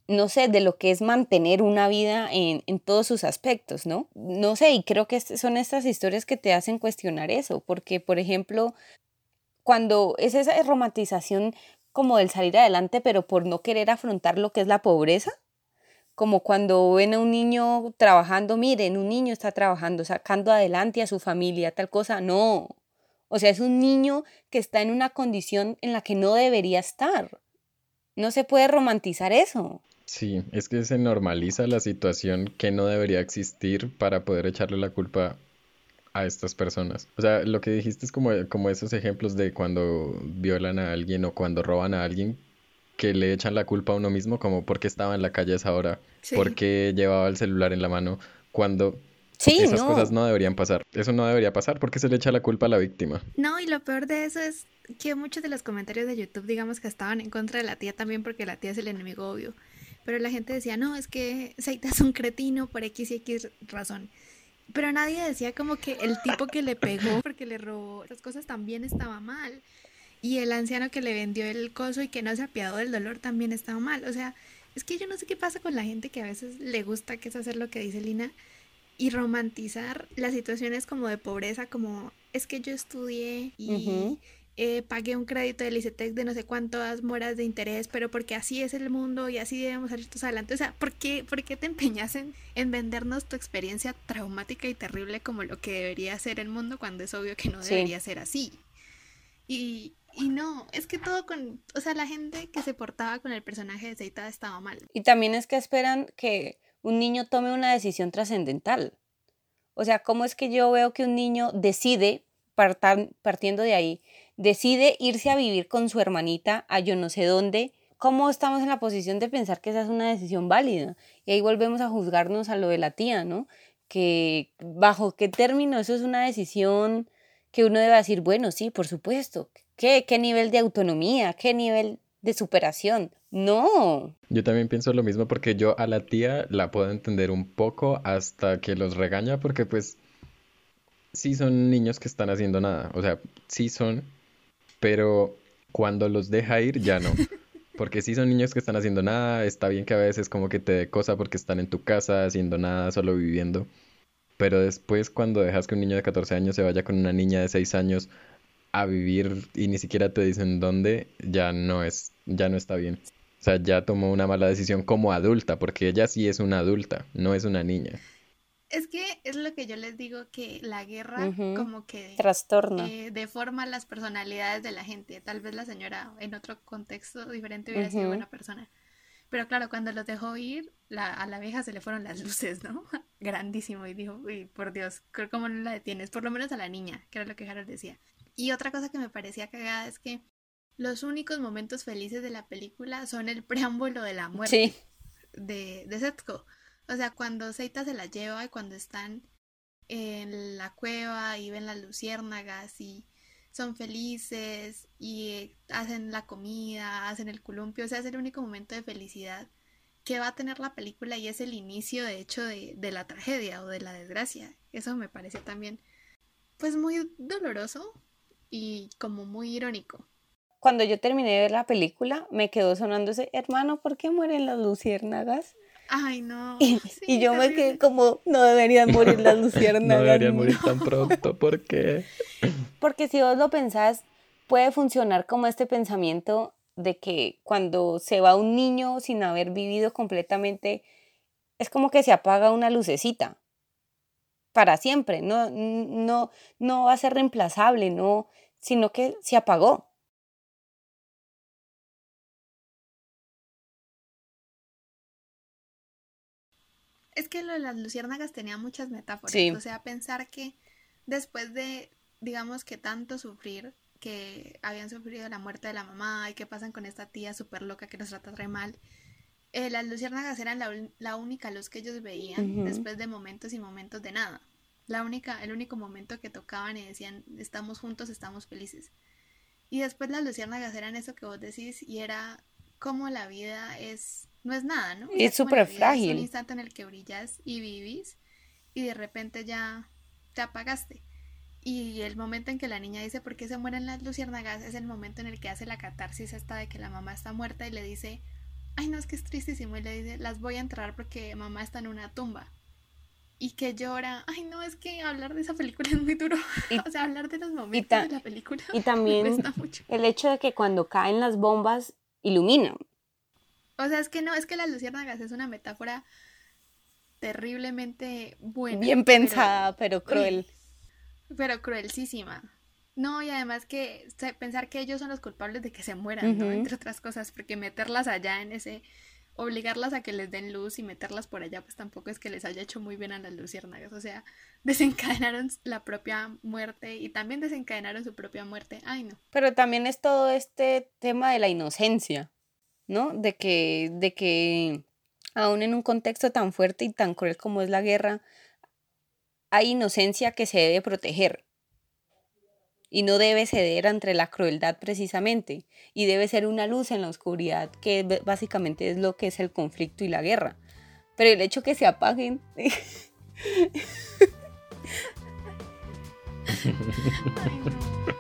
no sé, de lo que es mantener una vida en todos sus aspectos, ¿no? No sé, y creo que son estas historias que te hacen cuestionar eso, porque, por ejemplo, cuando es esa romantización como del salir adelante, pero por no querer afrontar lo que es la pobreza, como cuando ven a un niño trabajando, miren, un niño está trabajando, sacando adelante a su familia, tal cosa, no. O sea, es un niño que está en una condición en la que no debería estar. No se puede romantizar eso. Sí, es que se normaliza la situación que no debería existir para poder echarle la culpa a estas personas. O sea, lo que dijiste es como esos ejemplos de cuando violan a alguien o cuando roban a alguien que le echan la culpa a uno mismo, como por qué estaba en la calle a esa hora, por Sí. qué llevaba el celular en la mano, cuando Sí, esas cosas no. no deberían pasar. Eso no debería pasar porque se le echa la culpa a la víctima. No, y lo peor de eso es que muchos de los comentarios de YouTube, digamos que estaban en contra de la tía también porque la tía es el enemigo obvio. Pero la gente decía, no, es que Seita es un cretino por X y X razón. Pero nadie decía como que el tipo que le pegó porque le robó las cosas también estaba mal. Y el anciano que le vendió el coso y que no se apiadó del dolor también estaba mal. O sea, es que yo no sé qué pasa con la gente que a veces le gusta, que es hacer lo que dice Lina, y romantizar las situaciones como de pobreza, como es que yo estudié y Ujú. pagué un crédito del ICETEX de no sé cuántas moras de interés, pero porque así es el mundo y así debemos salir todos adelante. O sea, por qué te empeñas en vendernos tu experiencia traumática y terrible como lo que debería ser el mundo cuando es obvio que no Sí. debería ser así? Y no, es que todo con, o sea, la gente que se portaba con el personaje de Seita estaba mal. Y también es que esperan que un niño tome una decisión trascendental. O sea, ¿cómo es que yo veo que un niño decide, partiendo de ahí, decide irse a vivir con su hermanita a yo no sé dónde? ¿Cómo estamos en la posición de pensar que esa es una decisión válida? Y ahí volvemos a juzgarnos a lo de la tía, ¿no? Que bajo qué término eso es una decisión que uno debe decir, bueno, sí, por supuesto. ¿Qué nivel de autonomía? ¿Qué nivel de superación? No. Yo también pienso lo mismo porque yo a la tía la puedo entender un poco hasta que los regaña porque pues sí son niños que están haciendo nada. O sea, sí son, pero cuando los deja ir ya no. Porque sí son niños que están haciendo nada, está bien que a veces como que te dé cosa porque están en tu casa haciendo nada, solo viviendo. Pero después cuando dejas que un niño de 14 años se vaya con una niña de 6 años a vivir y ni siquiera te dicen dónde, ya no está bien. O sea, ya tomó una mala decisión como adulta, porque ella sí es una adulta, no es una niña. Es que es lo que yo les digo, que la guerra Ujú. como que Trastorna. deforma las personalidades de la gente. Tal vez la señora en otro contexto diferente hubiera sido Ujú. buena persona. Pero claro, cuando los dejó ir, a la vieja se le fueron las luces, ¿no? Grandísimo. Y dijo, uy, por Dios, ¿cómo no la detienes? Por lo menos a la niña, que era lo que Harold decía. Y otra cosa que me parecía cagada es que los únicos momentos felices de la película son el preámbulo de la Sí. muerte de Setsuko. O sea, cuando Seita se la lleva y cuando están en la cueva y ven las luciérnagas y son felices y hacen la comida, hacen el columpio, o sea, es el único momento de felicidad que va a tener la película y es el inicio, de hecho, de la tragedia o de la desgracia. Eso me pareció también, pues, muy doloroso y como muy irónico. Cuando yo terminé de ver la película, me quedó sonando ese, hermano, ¿por qué mueren las luciérnagas? Ay, no, Y sí, yo me quedé terrible. como, no deberían morir las No luciérnagas, deberían niño. morir tan No. pronto, ¿por qué? Porque si vos lo pensás, puede funcionar como este pensamiento de que cuando se va un niño sin haber vivido completamente, es como que se apaga una lucecita para siempre, no va a ser reemplazable, no, sino que se apagó. Es que lo de las luciérnagas tenía muchas metáforas, o Sí. sea, pensar que después de, digamos que tanto sufrir, que habían sufrido la muerte de la mamá y que pasan con esta tía súper loca que nos trata re mal, las luciérnagas eran la única luz que ellos veían Ujú. después de momentos y momentos de nada. El único momento que tocaban y decían, estamos juntos, estamos felices. Y después las luciérnagas eran eso que vos decís y era como la vida no es nada, ¿no? O sea, Es como la súper vida es un frágil. instante en el que brillas y vivís y de repente ya te apagaste. Y el momento en que la niña dice por qué se mueren las luciérnagas es el momento en el que hace la catarsis esta de que la mamá está muerta y le dice, ay no, es que es tristísimo, y le dice, las voy a enterrar porque mamá está en una tumba. Y que llora, ay no, es que hablar de esa película es muy duro. Y, O sea, hablar de los y, momentos de ta- la película y me también cuesta mucho. el hecho de que cuando caen las bombas iluminan. O sea, es que no, es que las luciérnagas es una metáfora terriblemente buena, Bien pero, pensada, pero uy, cruel. pero cruelísima. No, y además que pensar que ellos son los culpables de que se mueran, ¿no? Ujú. Entre otras cosas, porque meterlas allá en ese, obligarlas a que les den luz y meterlas por allá, pues tampoco es que les haya hecho muy bien a las luciérnagas. O sea, desencadenaron la propia muerte y también desencadenaron su propia muerte. Ay, no. Pero también es todo este tema de la inocencia, ¿no? De que aún en un contexto tan fuerte y tan cruel como es la guerra, hay inocencia que se debe proteger y no debe ceder ante la crueldad precisamente, y debe ser una luz en la oscuridad, que básicamente es lo que es el conflicto y la guerra. Pero el hecho que se apaguen, Ay, no.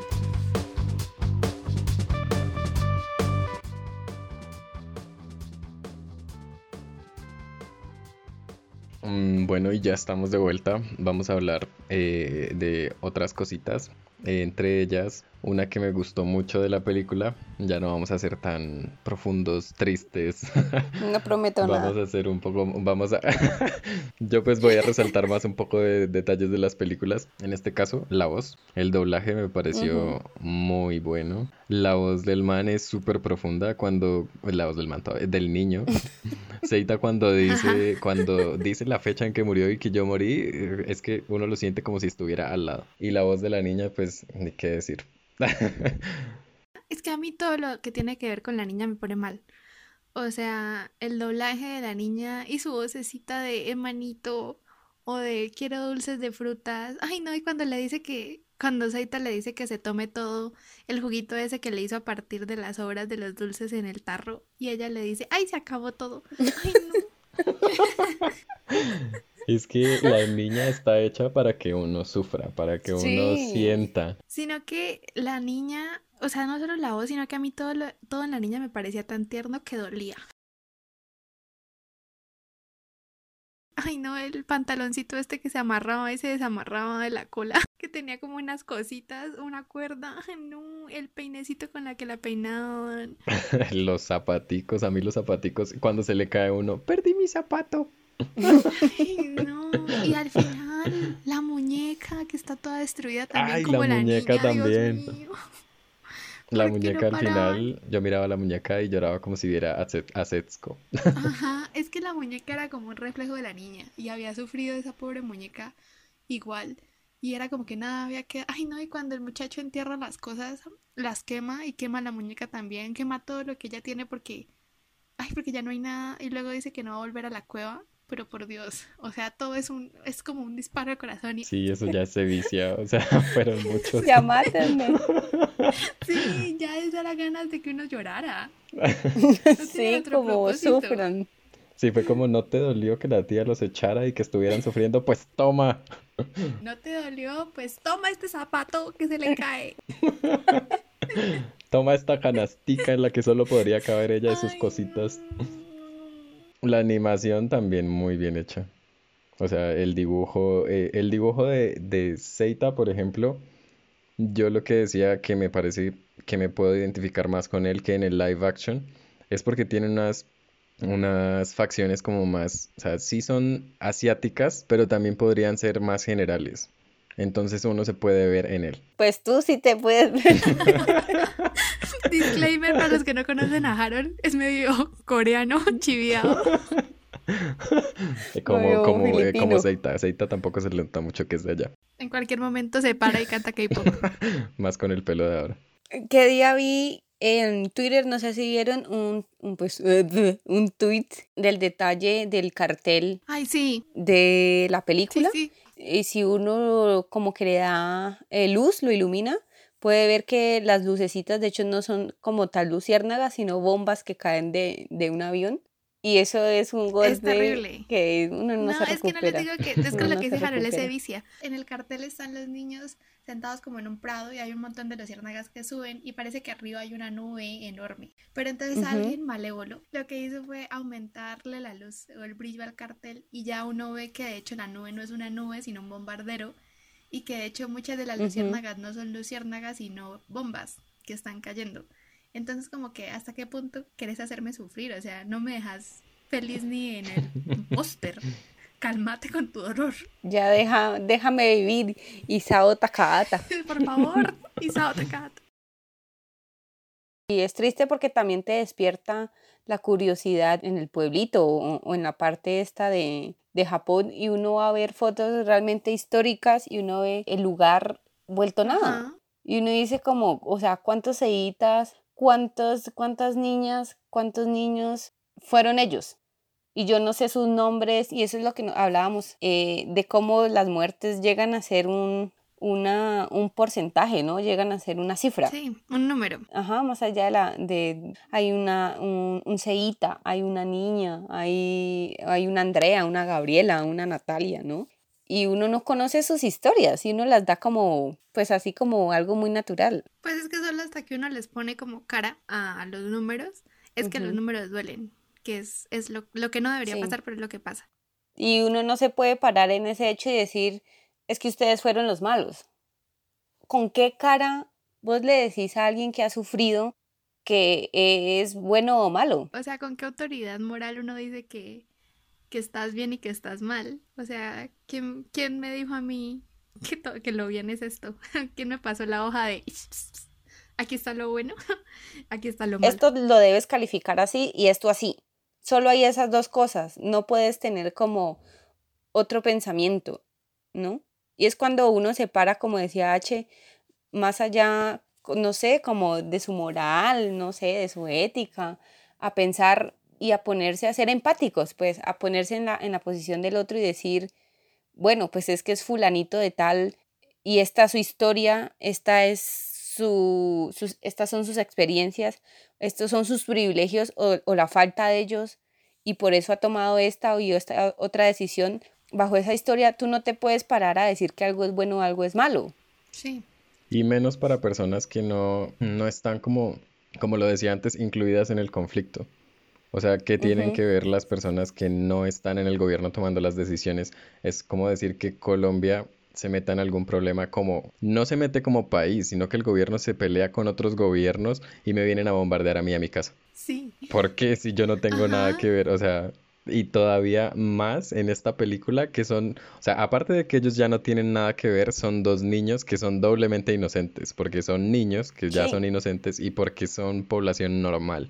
Bueno, y ya estamos de vuelta. Vamos a hablar de otras cositas. Entre ellas, una que me gustó mucho de la película. Ya no vamos a ser tan profundos, tristes. no prometo Vamos nada. a hacer un poco, vamos a... Yo pues voy a resaltar más un poco de detalles de las películas. En este caso, la voz. El doblaje me Ujú. pareció muy bueno. La voz del man es súper profunda cuando... La voz del man, del niño. Seita cuando dice la fecha en que murió y que yo morí, es que uno lo siente como si estuviera al lado. Y la voz de la niña, pues, ni qué decir. Es que a mí todo lo que tiene que ver con la niña me pone mal. O sea, el doblaje de la niña y su vocecita de hermanito o de quiero dulces de frutas. Ay, no, y cuando le dice que, cuando Saita le dice que se tome todo el juguito ese que le hizo a partir de las sobras de los dulces en el tarro y ella le dice, ay, se acabó todo. Ay, no. Es que la niña está hecha para que uno sufra, para que uno Sí. sienta. Sino que la niña, o sea, no solo la voz, sino que a mí todo, todo en la niña me parecía tan tierno que dolía. Ay, no, el pantaloncito este que se amarraba y se desamarraba de la cola, que tenía como unas cositas, una cuerda. Ay, no, el peinecito con la que la peinaban. Los zapaticos, a mí los zapaticos, cuando se le cae uno, perdí mi zapato. Ay, no. Y al final, la muñeca que está toda destruida también Ay, la como la muñeca niña, Dios también. mío. La ¿Por qué no muñeca al paraban? final, yo miraba la muñeca y lloraba como si viera a Setsuko. Ajá, es que la muñeca era como un reflejo de la niña y había sufrido esa pobre muñeca igual. Y era como que nada había que... Ay, no, y cuando el muchacho entierra las cosas, las quema y quema la muñeca también, quema todo lo que ella tiene porque... Ay, porque ya no hay nada y luego dice que no va a volver a la cueva, pero por Dios, o sea, todo es un... es como un disparo al corazón y... Sí, eso ya se vicia, o sea, fueron muchos. Ya mátenme. Sí, ya es dar ganas de que uno llorara. No tienen Sí, otro como propósito. sufran. Sí, fue como no te dolió que la tía los echara y que estuvieran sufriendo, pues toma. ¿No te dolió? Pues toma este zapato que se le cae. Toma esta canastica en la que solo podría caber ella y sus Ay, cositas. no. La animación también muy bien hecha. O sea, el dibujo de Seita, por ejemplo, yo lo que decía que me parece que me puedo identificar más con él que en el live action es porque tiene unas facciones como más, o sea, sí son asiáticas, pero también podrían ser más generales. Entonces uno se puede ver en él. Pues tú sí te puedes ver. Disclaimer para los que no conocen a Harold, es medio coreano, chiviado. Como Como como filipino. Seita. Seita tampoco se le nota mucho que es de allá. En cualquier momento se para y canta K-pop. Más con el pelo de ahora. ¿Qué día vi en Twitter? No sé si vieron un tweet del detalle del cartel Ay, sí, de la sí, película. sí. Y si uno como que le da luz, lo ilumina, puede ver que las lucecitas de hecho no son como tal luciérnagas, sino bombas que caen de un avión. Y eso es un Es golpe terrible. que uno no No, se es que no les recupera. digo que es Uno con lo no que se dice Harold, se recupera. vicia. En el cartel están los niños sentados como en un prado y hay un montón de luciérnagas que suben y parece que arriba hay una nube enorme. Pero entonces Ujú. alguien malévolo lo que hizo fue aumentarle la luz o el brillo al cartel y ya uno ve que de hecho la nube no es una nube sino un bombardero y que de hecho muchas de las Ujú. luciérnagas no son luciérnagas sino bombas que están cayendo. Entonces como que hasta qué punto querés hacerme sufrir, o sea, no me dejas feliz ni en el póster. Cálmate con tu dolor. Ya déjame vivir, Isao Takahata. Por favor, Isao Takahata. Y es triste porque también te despierta la curiosidad en el pueblito o en la parte esta de Japón y uno va a ver fotos realmente históricas y uno ve el lugar vuelto nada. Ajá. Y uno dice como, o sea, ¿cuántos seitas, cuántas niñas, cuántos niños fueron ellos? Y yo no sé sus nombres, y eso es lo que hablábamos, de cómo las muertes llegan a ser un porcentaje, ¿no? Llegan a ser una cifra. Sí, un número. Ajá, más allá hay un Ceita, hay una niña, hay una Andrea, una Gabriela, una Natalia, ¿no? Y uno no conoce sus historias y uno las da como, pues así como algo muy natural. Pues es que solo hasta que uno les pone como cara a los números, es que los Ujú. números duelen, que es lo que no debería Sí. pasar, pero es lo que pasa. Y uno no se puede parar en ese hecho y decir, es que ustedes fueron los malos. ¿Con qué cara vos le decís a alguien que ha sufrido que es bueno o malo? O sea, ¿con qué autoridad moral uno dice que estás bien y que estás mal? O sea, ¿quién me dijo a mí que lo bien es esto? ¿Quién me pasó la hoja de aquí está lo bueno, aquí está lo malo? Esto lo debes calificar así y esto así. Solo hay esas dos cosas. No puedes tener como otro pensamiento, ¿no? Y es cuando uno se para, como decía H, más allá, no sé, como de su moral, no sé, de su ética, a pensar y a ponerse a ser empáticos, pues, a ponerse en la posición del otro y decir, bueno, pues es que es fulanito de tal y esta es su historia, estas son sus experiencias, estos son sus privilegios o la falta de ellos y por eso ha tomado esta o esta otra decisión. Bajo esa historia tú no te puedes parar a decir que algo es bueno o algo es malo. Sí. Y menos para personas que no están como lo decía antes, incluidas en el conflicto. O sea, ¿qué tienen Ujú. que ver las personas que no están en el gobierno tomando las decisiones? Es como decir que Colombia se meta en algún problema como, no se mete como país, sino que el gobierno se pelea con otros gobiernos y me vienen a bombardear a mí a mi casa. Sí. ¿Por qué si yo no tengo nada Ajá. que ver? O sea, y todavía más en esta película que son, o sea, aparte de que ellos ya no tienen nada que ver, son dos niños que son doblemente inocentes, porque son niños que ya son Sí. inocentes y porque son población normal.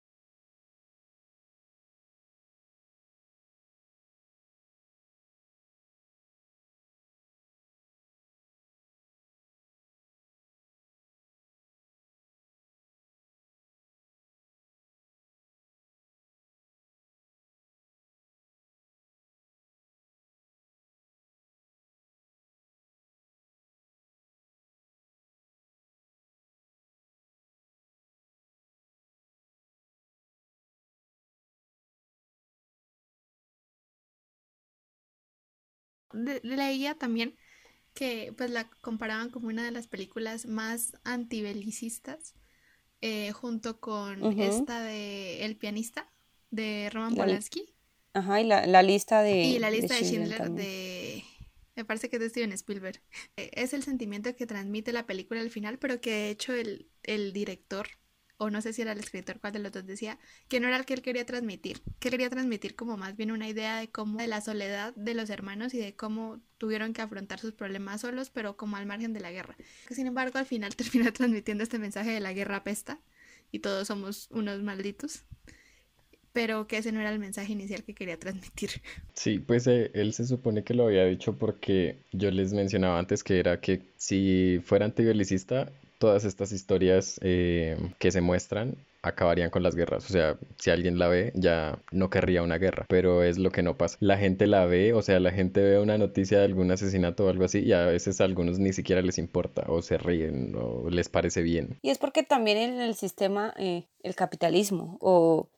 Leía también que pues la comparaban como una de las películas más antibelicistas, junto con Ujú. esta de El pianista de Roman La, Polanski ajá, y la lista y La de lista de Schindler Schindler también. de... Me parece que es de Steven Spielberg. Es el sentimiento que transmite la película al final, pero que de hecho el director, o no sé si era el escritor, cuál de los dos decía, que no era el que él quería transmitir, que quería transmitir como más bien una idea de cómo, de la soledad de los hermanos y de cómo tuvieron que afrontar sus problemas solos, pero como al margen de la guerra. Que sin embargo al final terminó transmitiendo este mensaje de la guerra apesta y todos somos unos malditos, pero que ese no era el mensaje inicial que quería transmitir. Sí, pues él se supone que lo había dicho porque yo les mencionaba antes que era que si fuera antibelicista, todas estas historias que se muestran acabarían con las guerras. O sea, si alguien la ve, ya no querría una guerra, pero es lo que no pasa. La gente la ve, o sea, la gente ve una noticia de algún asesinato o algo así y a veces a algunos ni siquiera les importa o se ríen o les parece bien. Y es porque también en el sistema, el capitalismo o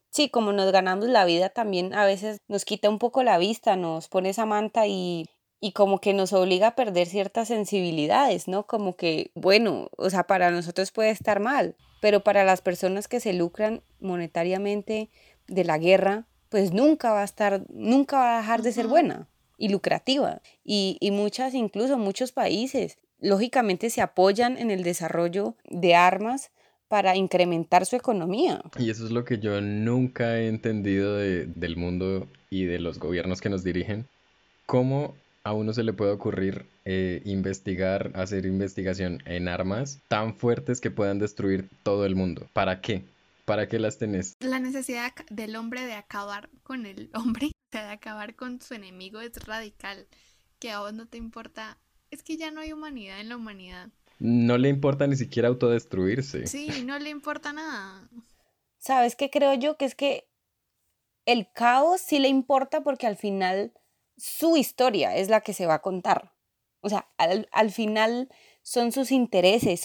sí, como nos ganamos la vida también a veces nos quita un poco la vista, nos pone esa manta y como que nos obliga a perder ciertas sensibilidades, ¿no? Como que, bueno, o sea, para nosotros puede estar mal, pero para las personas que se lucran monetariamente de la guerra, pues nunca va a estar, nunca va a dejar de ser Ujú. buena y lucrativa. Y muchas, incluso muchos países, lógicamente se apoyan en el desarrollo de armas para incrementar su economía. Y eso es lo que yo nunca he entendido del mundo y de los gobiernos que nos dirigen. ¿Cómo a uno se le puede ocurrir investigar, hacer investigación en armas tan fuertes que puedan destruir todo el mundo? ¿Para qué? ¿Para qué las tenés? La necesidad del hombre de acabar con el hombre, o sea, de acabar con su enemigo es radical. Que a vos no te importa. Es que ya no hay humanidad en la humanidad. No le importa ni siquiera autodestruirse. Sí, no le importa nada. ¿Sabes qué creo yo? Que es que el caos sí le importa porque al final su historia es la que se va a contar. O sea, al final son sus intereses,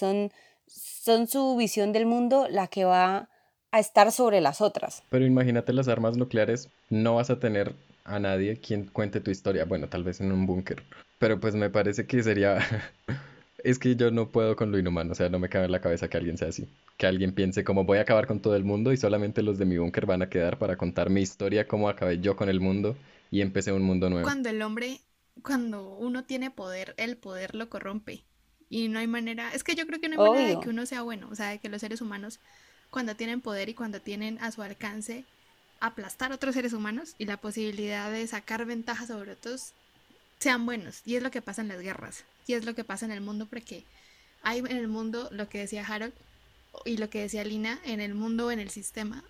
son su visión del mundo la que va a estar sobre las otras. Pero imagínate las armas nucleares, no vas a tener a nadie quien cuente tu historia. Bueno, tal vez en un búnker. Pero pues me parece que sería... Es que yo no puedo con lo inhumano, o sea, no me cabe en la cabeza que alguien sea así. Que alguien piense como voy a acabar con todo el mundo y solamente los de mi búnker van a quedar para contar mi historia, cómo acabé yo con el mundo y empecé un mundo nuevo. Cuando el hombre, cuando uno tiene poder, el poder lo corrompe. Y no hay manera, es que yo creo que no hay manera de que Obvio. uno sea bueno, o sea, de que los seres humanos, cuando tienen poder y cuando tienen a su alcance aplastar a otros seres humanos y la posibilidad de sacar ventajas sobre otros, sean buenos. Y es lo que pasa en las guerras. Y es lo que pasa en el mundo porque hay en el mundo lo que decía Harold y lo que decía Lina, en el mundo, en el sistema,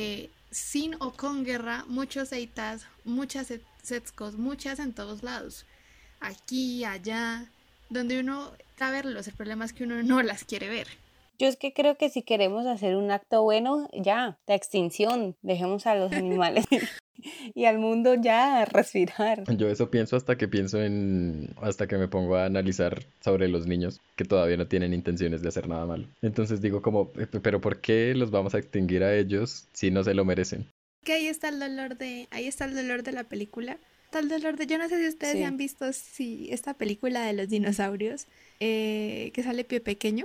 sin o con guerra, muchos eitas, muchas setscos, muchas en todos lados. Aquí, allá, donde uno va a verlos. El problema es que uno no las quiere ver. Yo es que creo que si queremos hacer un acto bueno, ya, la extinción, dejemos a los animales y al mundo ya respirar. Yo eso pienso hasta que hasta que me pongo a analizar sobre los niños que todavía no tienen intenciones de hacer nada malo. Entonces digo como, pero ¿por qué los vamos a extinguir a ellos si no se lo merecen? Que ahí está el dolor de la película. Está el dolor de, yo no sé si ustedes ya Sí. han visto si esta película de los dinosaurios, que sale Pie Pequeño.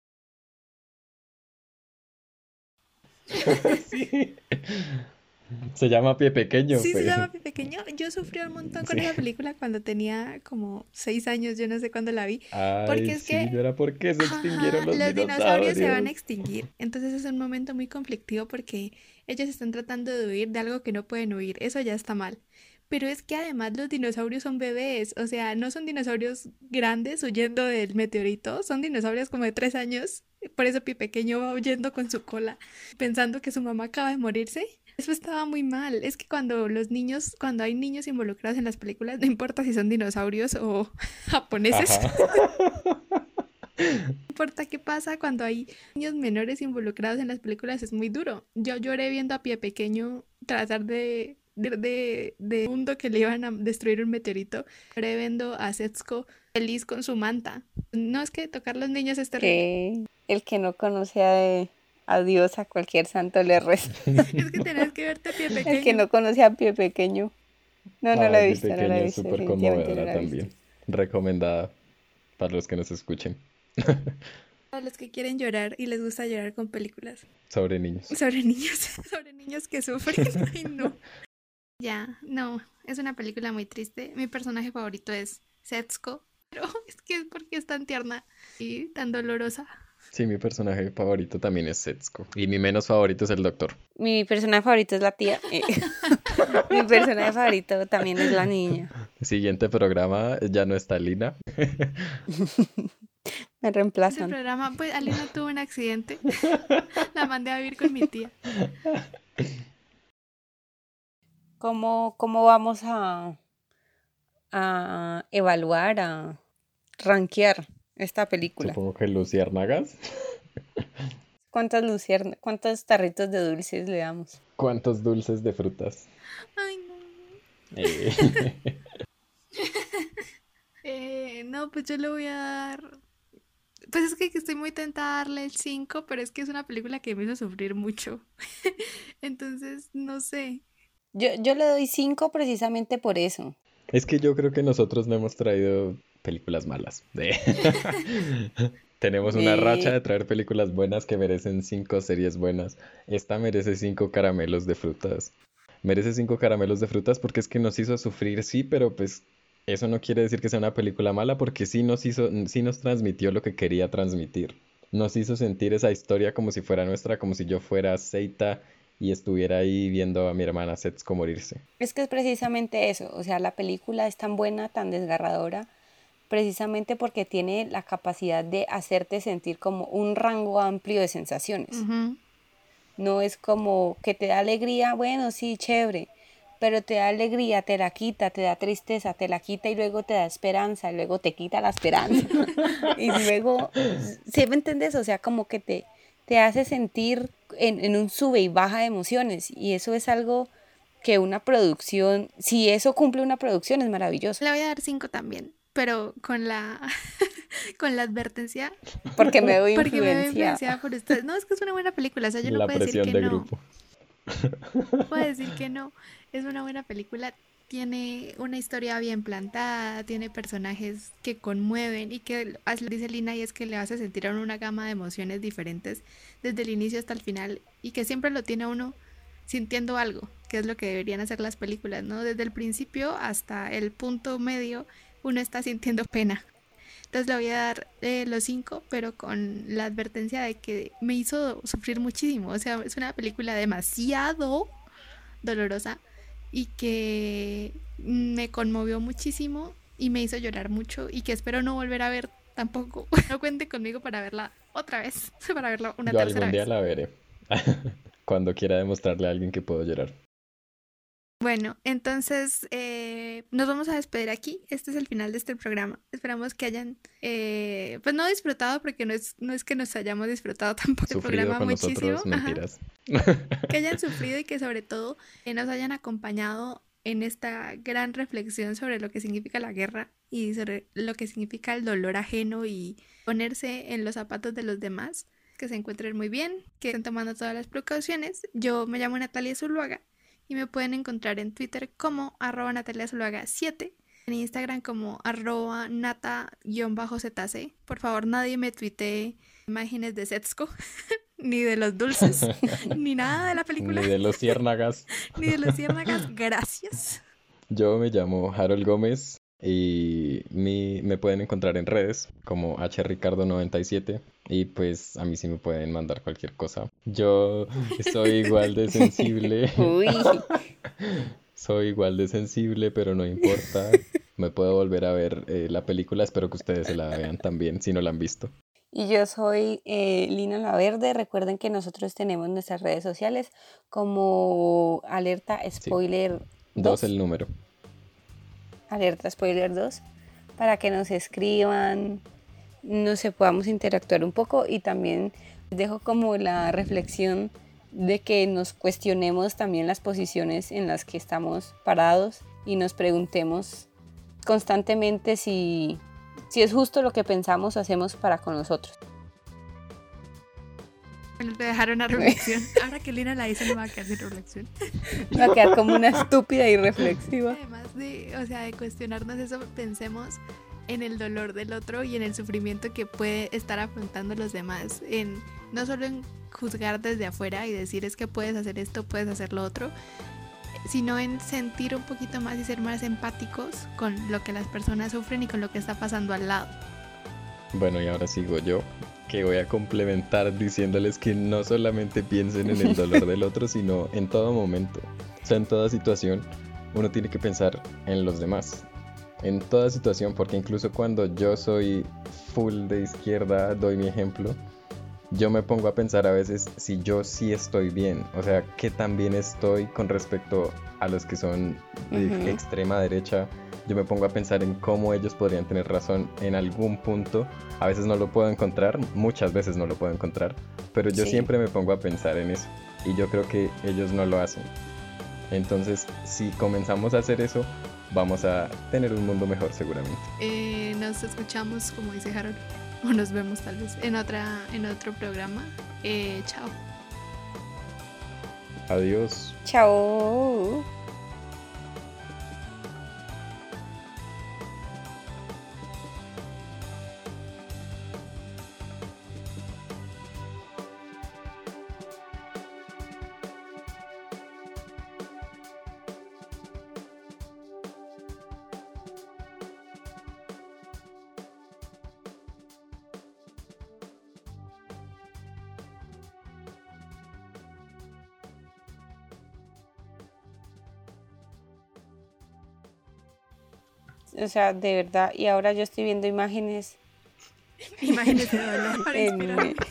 Sí. Se llama Pie Pequeño, Sí, se pues. llama Pie Pequeño. Yo sufrí un montón con Sí. esa película cuando tenía como 6 años, yo no sé cuándo la vi. Porque Ay, es sí, que, yo era porque se extinguieron ajá, los los dinosaurios se van a dinosaurios. extinguir. Entonces es un momento muy conflictivo porque ellos están tratando de huir de algo que no pueden huir. Eso ya está mal. Pero es que además los dinosaurios son bebés, o sea, no son dinosaurios grandes huyendo del meteorito, son dinosaurios como de 3 años. Por eso Pie Pequeño va huyendo con su cola, pensando que su mamá acaba de morirse. Eso estaba muy mal. Es que cuando hay niños involucrados en las películas, no importa si son dinosaurios o japoneses, Ajá. no importa qué pasa cuando hay niños menores involucrados en las películas, es muy duro. Yo lloré viendo a Pie Pequeño tratar de mundo que le iban a destruir un meteorito. Lloré viendo a Setsuko feliz con su manta. No, es que tocar los niños es terrible. Que el que no conoce a Dios, a cualquier santo le reza. Es que tenés que verte a Pie El que Pequeño. no conoce a Pie Pequeño. No, no la Ay, he Pie visto, no la he Pequeño es visto, súper definitivamente no conmovedora la he visto. también. Recomendada para los que nos escuchen. Para los que quieren llorar y les gusta llorar con películas. Sobre niños. Sobre niños, sobre niños que sufren. Ay, no. Ya, no, es una película muy triste. Mi personaje favorito es Setsuko, pero es que es porque es tan tierna y tan dolorosa. Sí, mi personaje favorito también es Setsuko. Y mi menos favorito es el doctor. Mi personaje favorito es la tía. Mi personaje favorito también es la niña. Siguiente programa, ya no está Lina. Me Ese reemplazan. programa, pues Alina tuvo un accidente. La mandé a vivir con mi tía. ¿Cómo vamos a evaluar, a rankear esta película? Supongo que Luciérnagas. ¿Cuántos tarritos de dulces le damos? ¿Cuántos dulces de frutas? Ay, no. Eh, No, pues yo le voy a dar Pues es que estoy muy tentada a darle el 5, pero es que es una película que me hizo sufrir mucho. Entonces, no sé. Yo le doy 5 precisamente por eso. Es que yo creo que nosotros no hemos traído películas malas. Tenemos una racha Eh, de traer películas buenas que merecen 5 series buenas. Esta merece 5 caramelos de frutas. Merece 5 caramelos de frutas porque es que nos hizo sufrir, sí, pero pues eso no quiere decir que sea una película mala porque sí nos transmitió lo que quería transmitir. Nos hizo sentir esa historia como si fuera nuestra, como si yo fuera Seita y estuviera ahí viendo a mi hermana Setsuko morirse. es que es precisamente eso, o sea, la película es tan buena, tan desgarradora, precisamente porque tiene la capacidad de hacerte sentir como un rango amplio de sensaciones. Ujú. No es como que te da alegría, bueno, sí, chévere, pero te da alegría, te la quita, te da tristeza, te la quita y luego te da esperanza, y luego te quita la esperanza. Y luego, ¿sí me entiendes? O sea, como que te hace sentir en un sube y baja de emociones. Y eso es algo que una producción, si eso cumple una producción, es maravilloso. Le voy a dar 5 también, pero con la advertencia, Porque me veo porque me veo influenciada. influenciada por ustedes. No, es que es una buena película, o sea, yo no La puedo decir presión que de no. grupo. Puedo decir que no. Es una buena película. Tiene una historia bien plantada, tiene personajes que conmueven y que, dice Lina, y es que le hace sentir a uno una gama de emociones diferentes desde el inicio hasta el final y que siempre lo tiene a uno sintiendo algo, que es lo que deberían hacer las películas, ¿no? Desde el principio hasta el punto medio uno está sintiendo pena. Entonces le voy a dar los 5, pero con la advertencia de que me hizo sufrir muchísimo. O sea, es una película demasiado dolorosa y que me conmovió muchísimo y me hizo llorar mucho y que espero no volver a ver tampoco. No cuente conmigo para verla otra vez, para verla una Yo tercera algún día vez. la veré. Cuando quiera demostrarle a alguien que puedo llorar. Bueno, entonces nos vamos a despedir aquí. Este es el final de este programa. Esperamos que hayan, pues no disfrutado, porque no es que nos hayamos disfrutado tampoco el Sufrido programa con muchísimo. nosotros, Ajá. mentiras. Que hayan sufrido y que sobre todo nos hayan acompañado en esta gran reflexión sobre lo que significa la guerra y sobre lo que significa el dolor ajeno y ponerse en los zapatos de los demás. Que se encuentren muy bien, que estén tomando todas las precauciones. Yo me llamo Natalia Zuluaga y me pueden encontrar en Twitter como @NataliaZuluaga7, en Instagram como @nata_zc. Por favor, nadie me tuitee imágenes de Setsuko, ni de los dulces, ni nada de la película, Ni de los ciérnagas. ni de los ciérnagas. Gracias. Yo me llamo Harold Gómez y me pueden encontrar en redes como hricardo97 y pues a mí sí me pueden mandar cualquier cosa. Yo soy igual de sensible, Uy, soy igual de sensible, pero no importa. Me puedo volver a ver la película, espero que ustedes se la vean también si no la han visto. y yo soy Lina Laverde. Recuerden que nosotros tenemos nuestras redes sociales como Alerta Sí, Spoiler 2 el 2, número. Alerta Spoiler 2, para que nos escriban, no sé, podamos interactuar un poco y también les dejo como la reflexión de que nos cuestionemos también las posiciones en las que estamos parados y nos preguntemos constantemente si es justo lo que pensamos o hacemos para con nosotros. Bueno, te dejaron una reflexión. Ahora que Lina la dice, no va a quedar sin reflexión. Va a quedar como una estúpida y reflexiva. Además de, o sea, de cuestionarnos eso, pensemos en el dolor del otro y en el sufrimiento que puede estar afrontando los demás, en no solo en juzgar desde afuera y decir es que puedes hacer esto, puedes hacer lo otro, sino en sentir un poquito más y ser más empáticos con lo que las personas sufren y con lo que está pasando al lado. Bueno, y ahora sigo yo, que voy a complementar diciéndoles que no solamente piensen en el dolor del otro, sino en todo momento. O sea, en toda situación, uno tiene que pensar en los demás. En toda situación, porque incluso cuando yo soy full de izquierda, doy mi ejemplo, yo me pongo a pensar a veces si yo sí estoy bien, o sea, qué tan bien estoy con respecto a los que son de extrema derecha. Yo me pongo a pensar en cómo ellos podrían tener razón en algún punto. A veces no lo puedo encontrar, muchas veces no lo puedo encontrar, pero yo Sí. siempre me pongo a pensar en eso y yo creo que ellos no lo hacen. Entonces, si comenzamos a hacer eso, vamos a tener un mundo mejor seguramente. Nos escuchamos, como dice Harold, o nos vemos tal vez en otro programa. Chao. Adiós. Chao. O sea, de verdad, y ahora yo estoy viendo imágenes Imagínese dolor para en inspirar.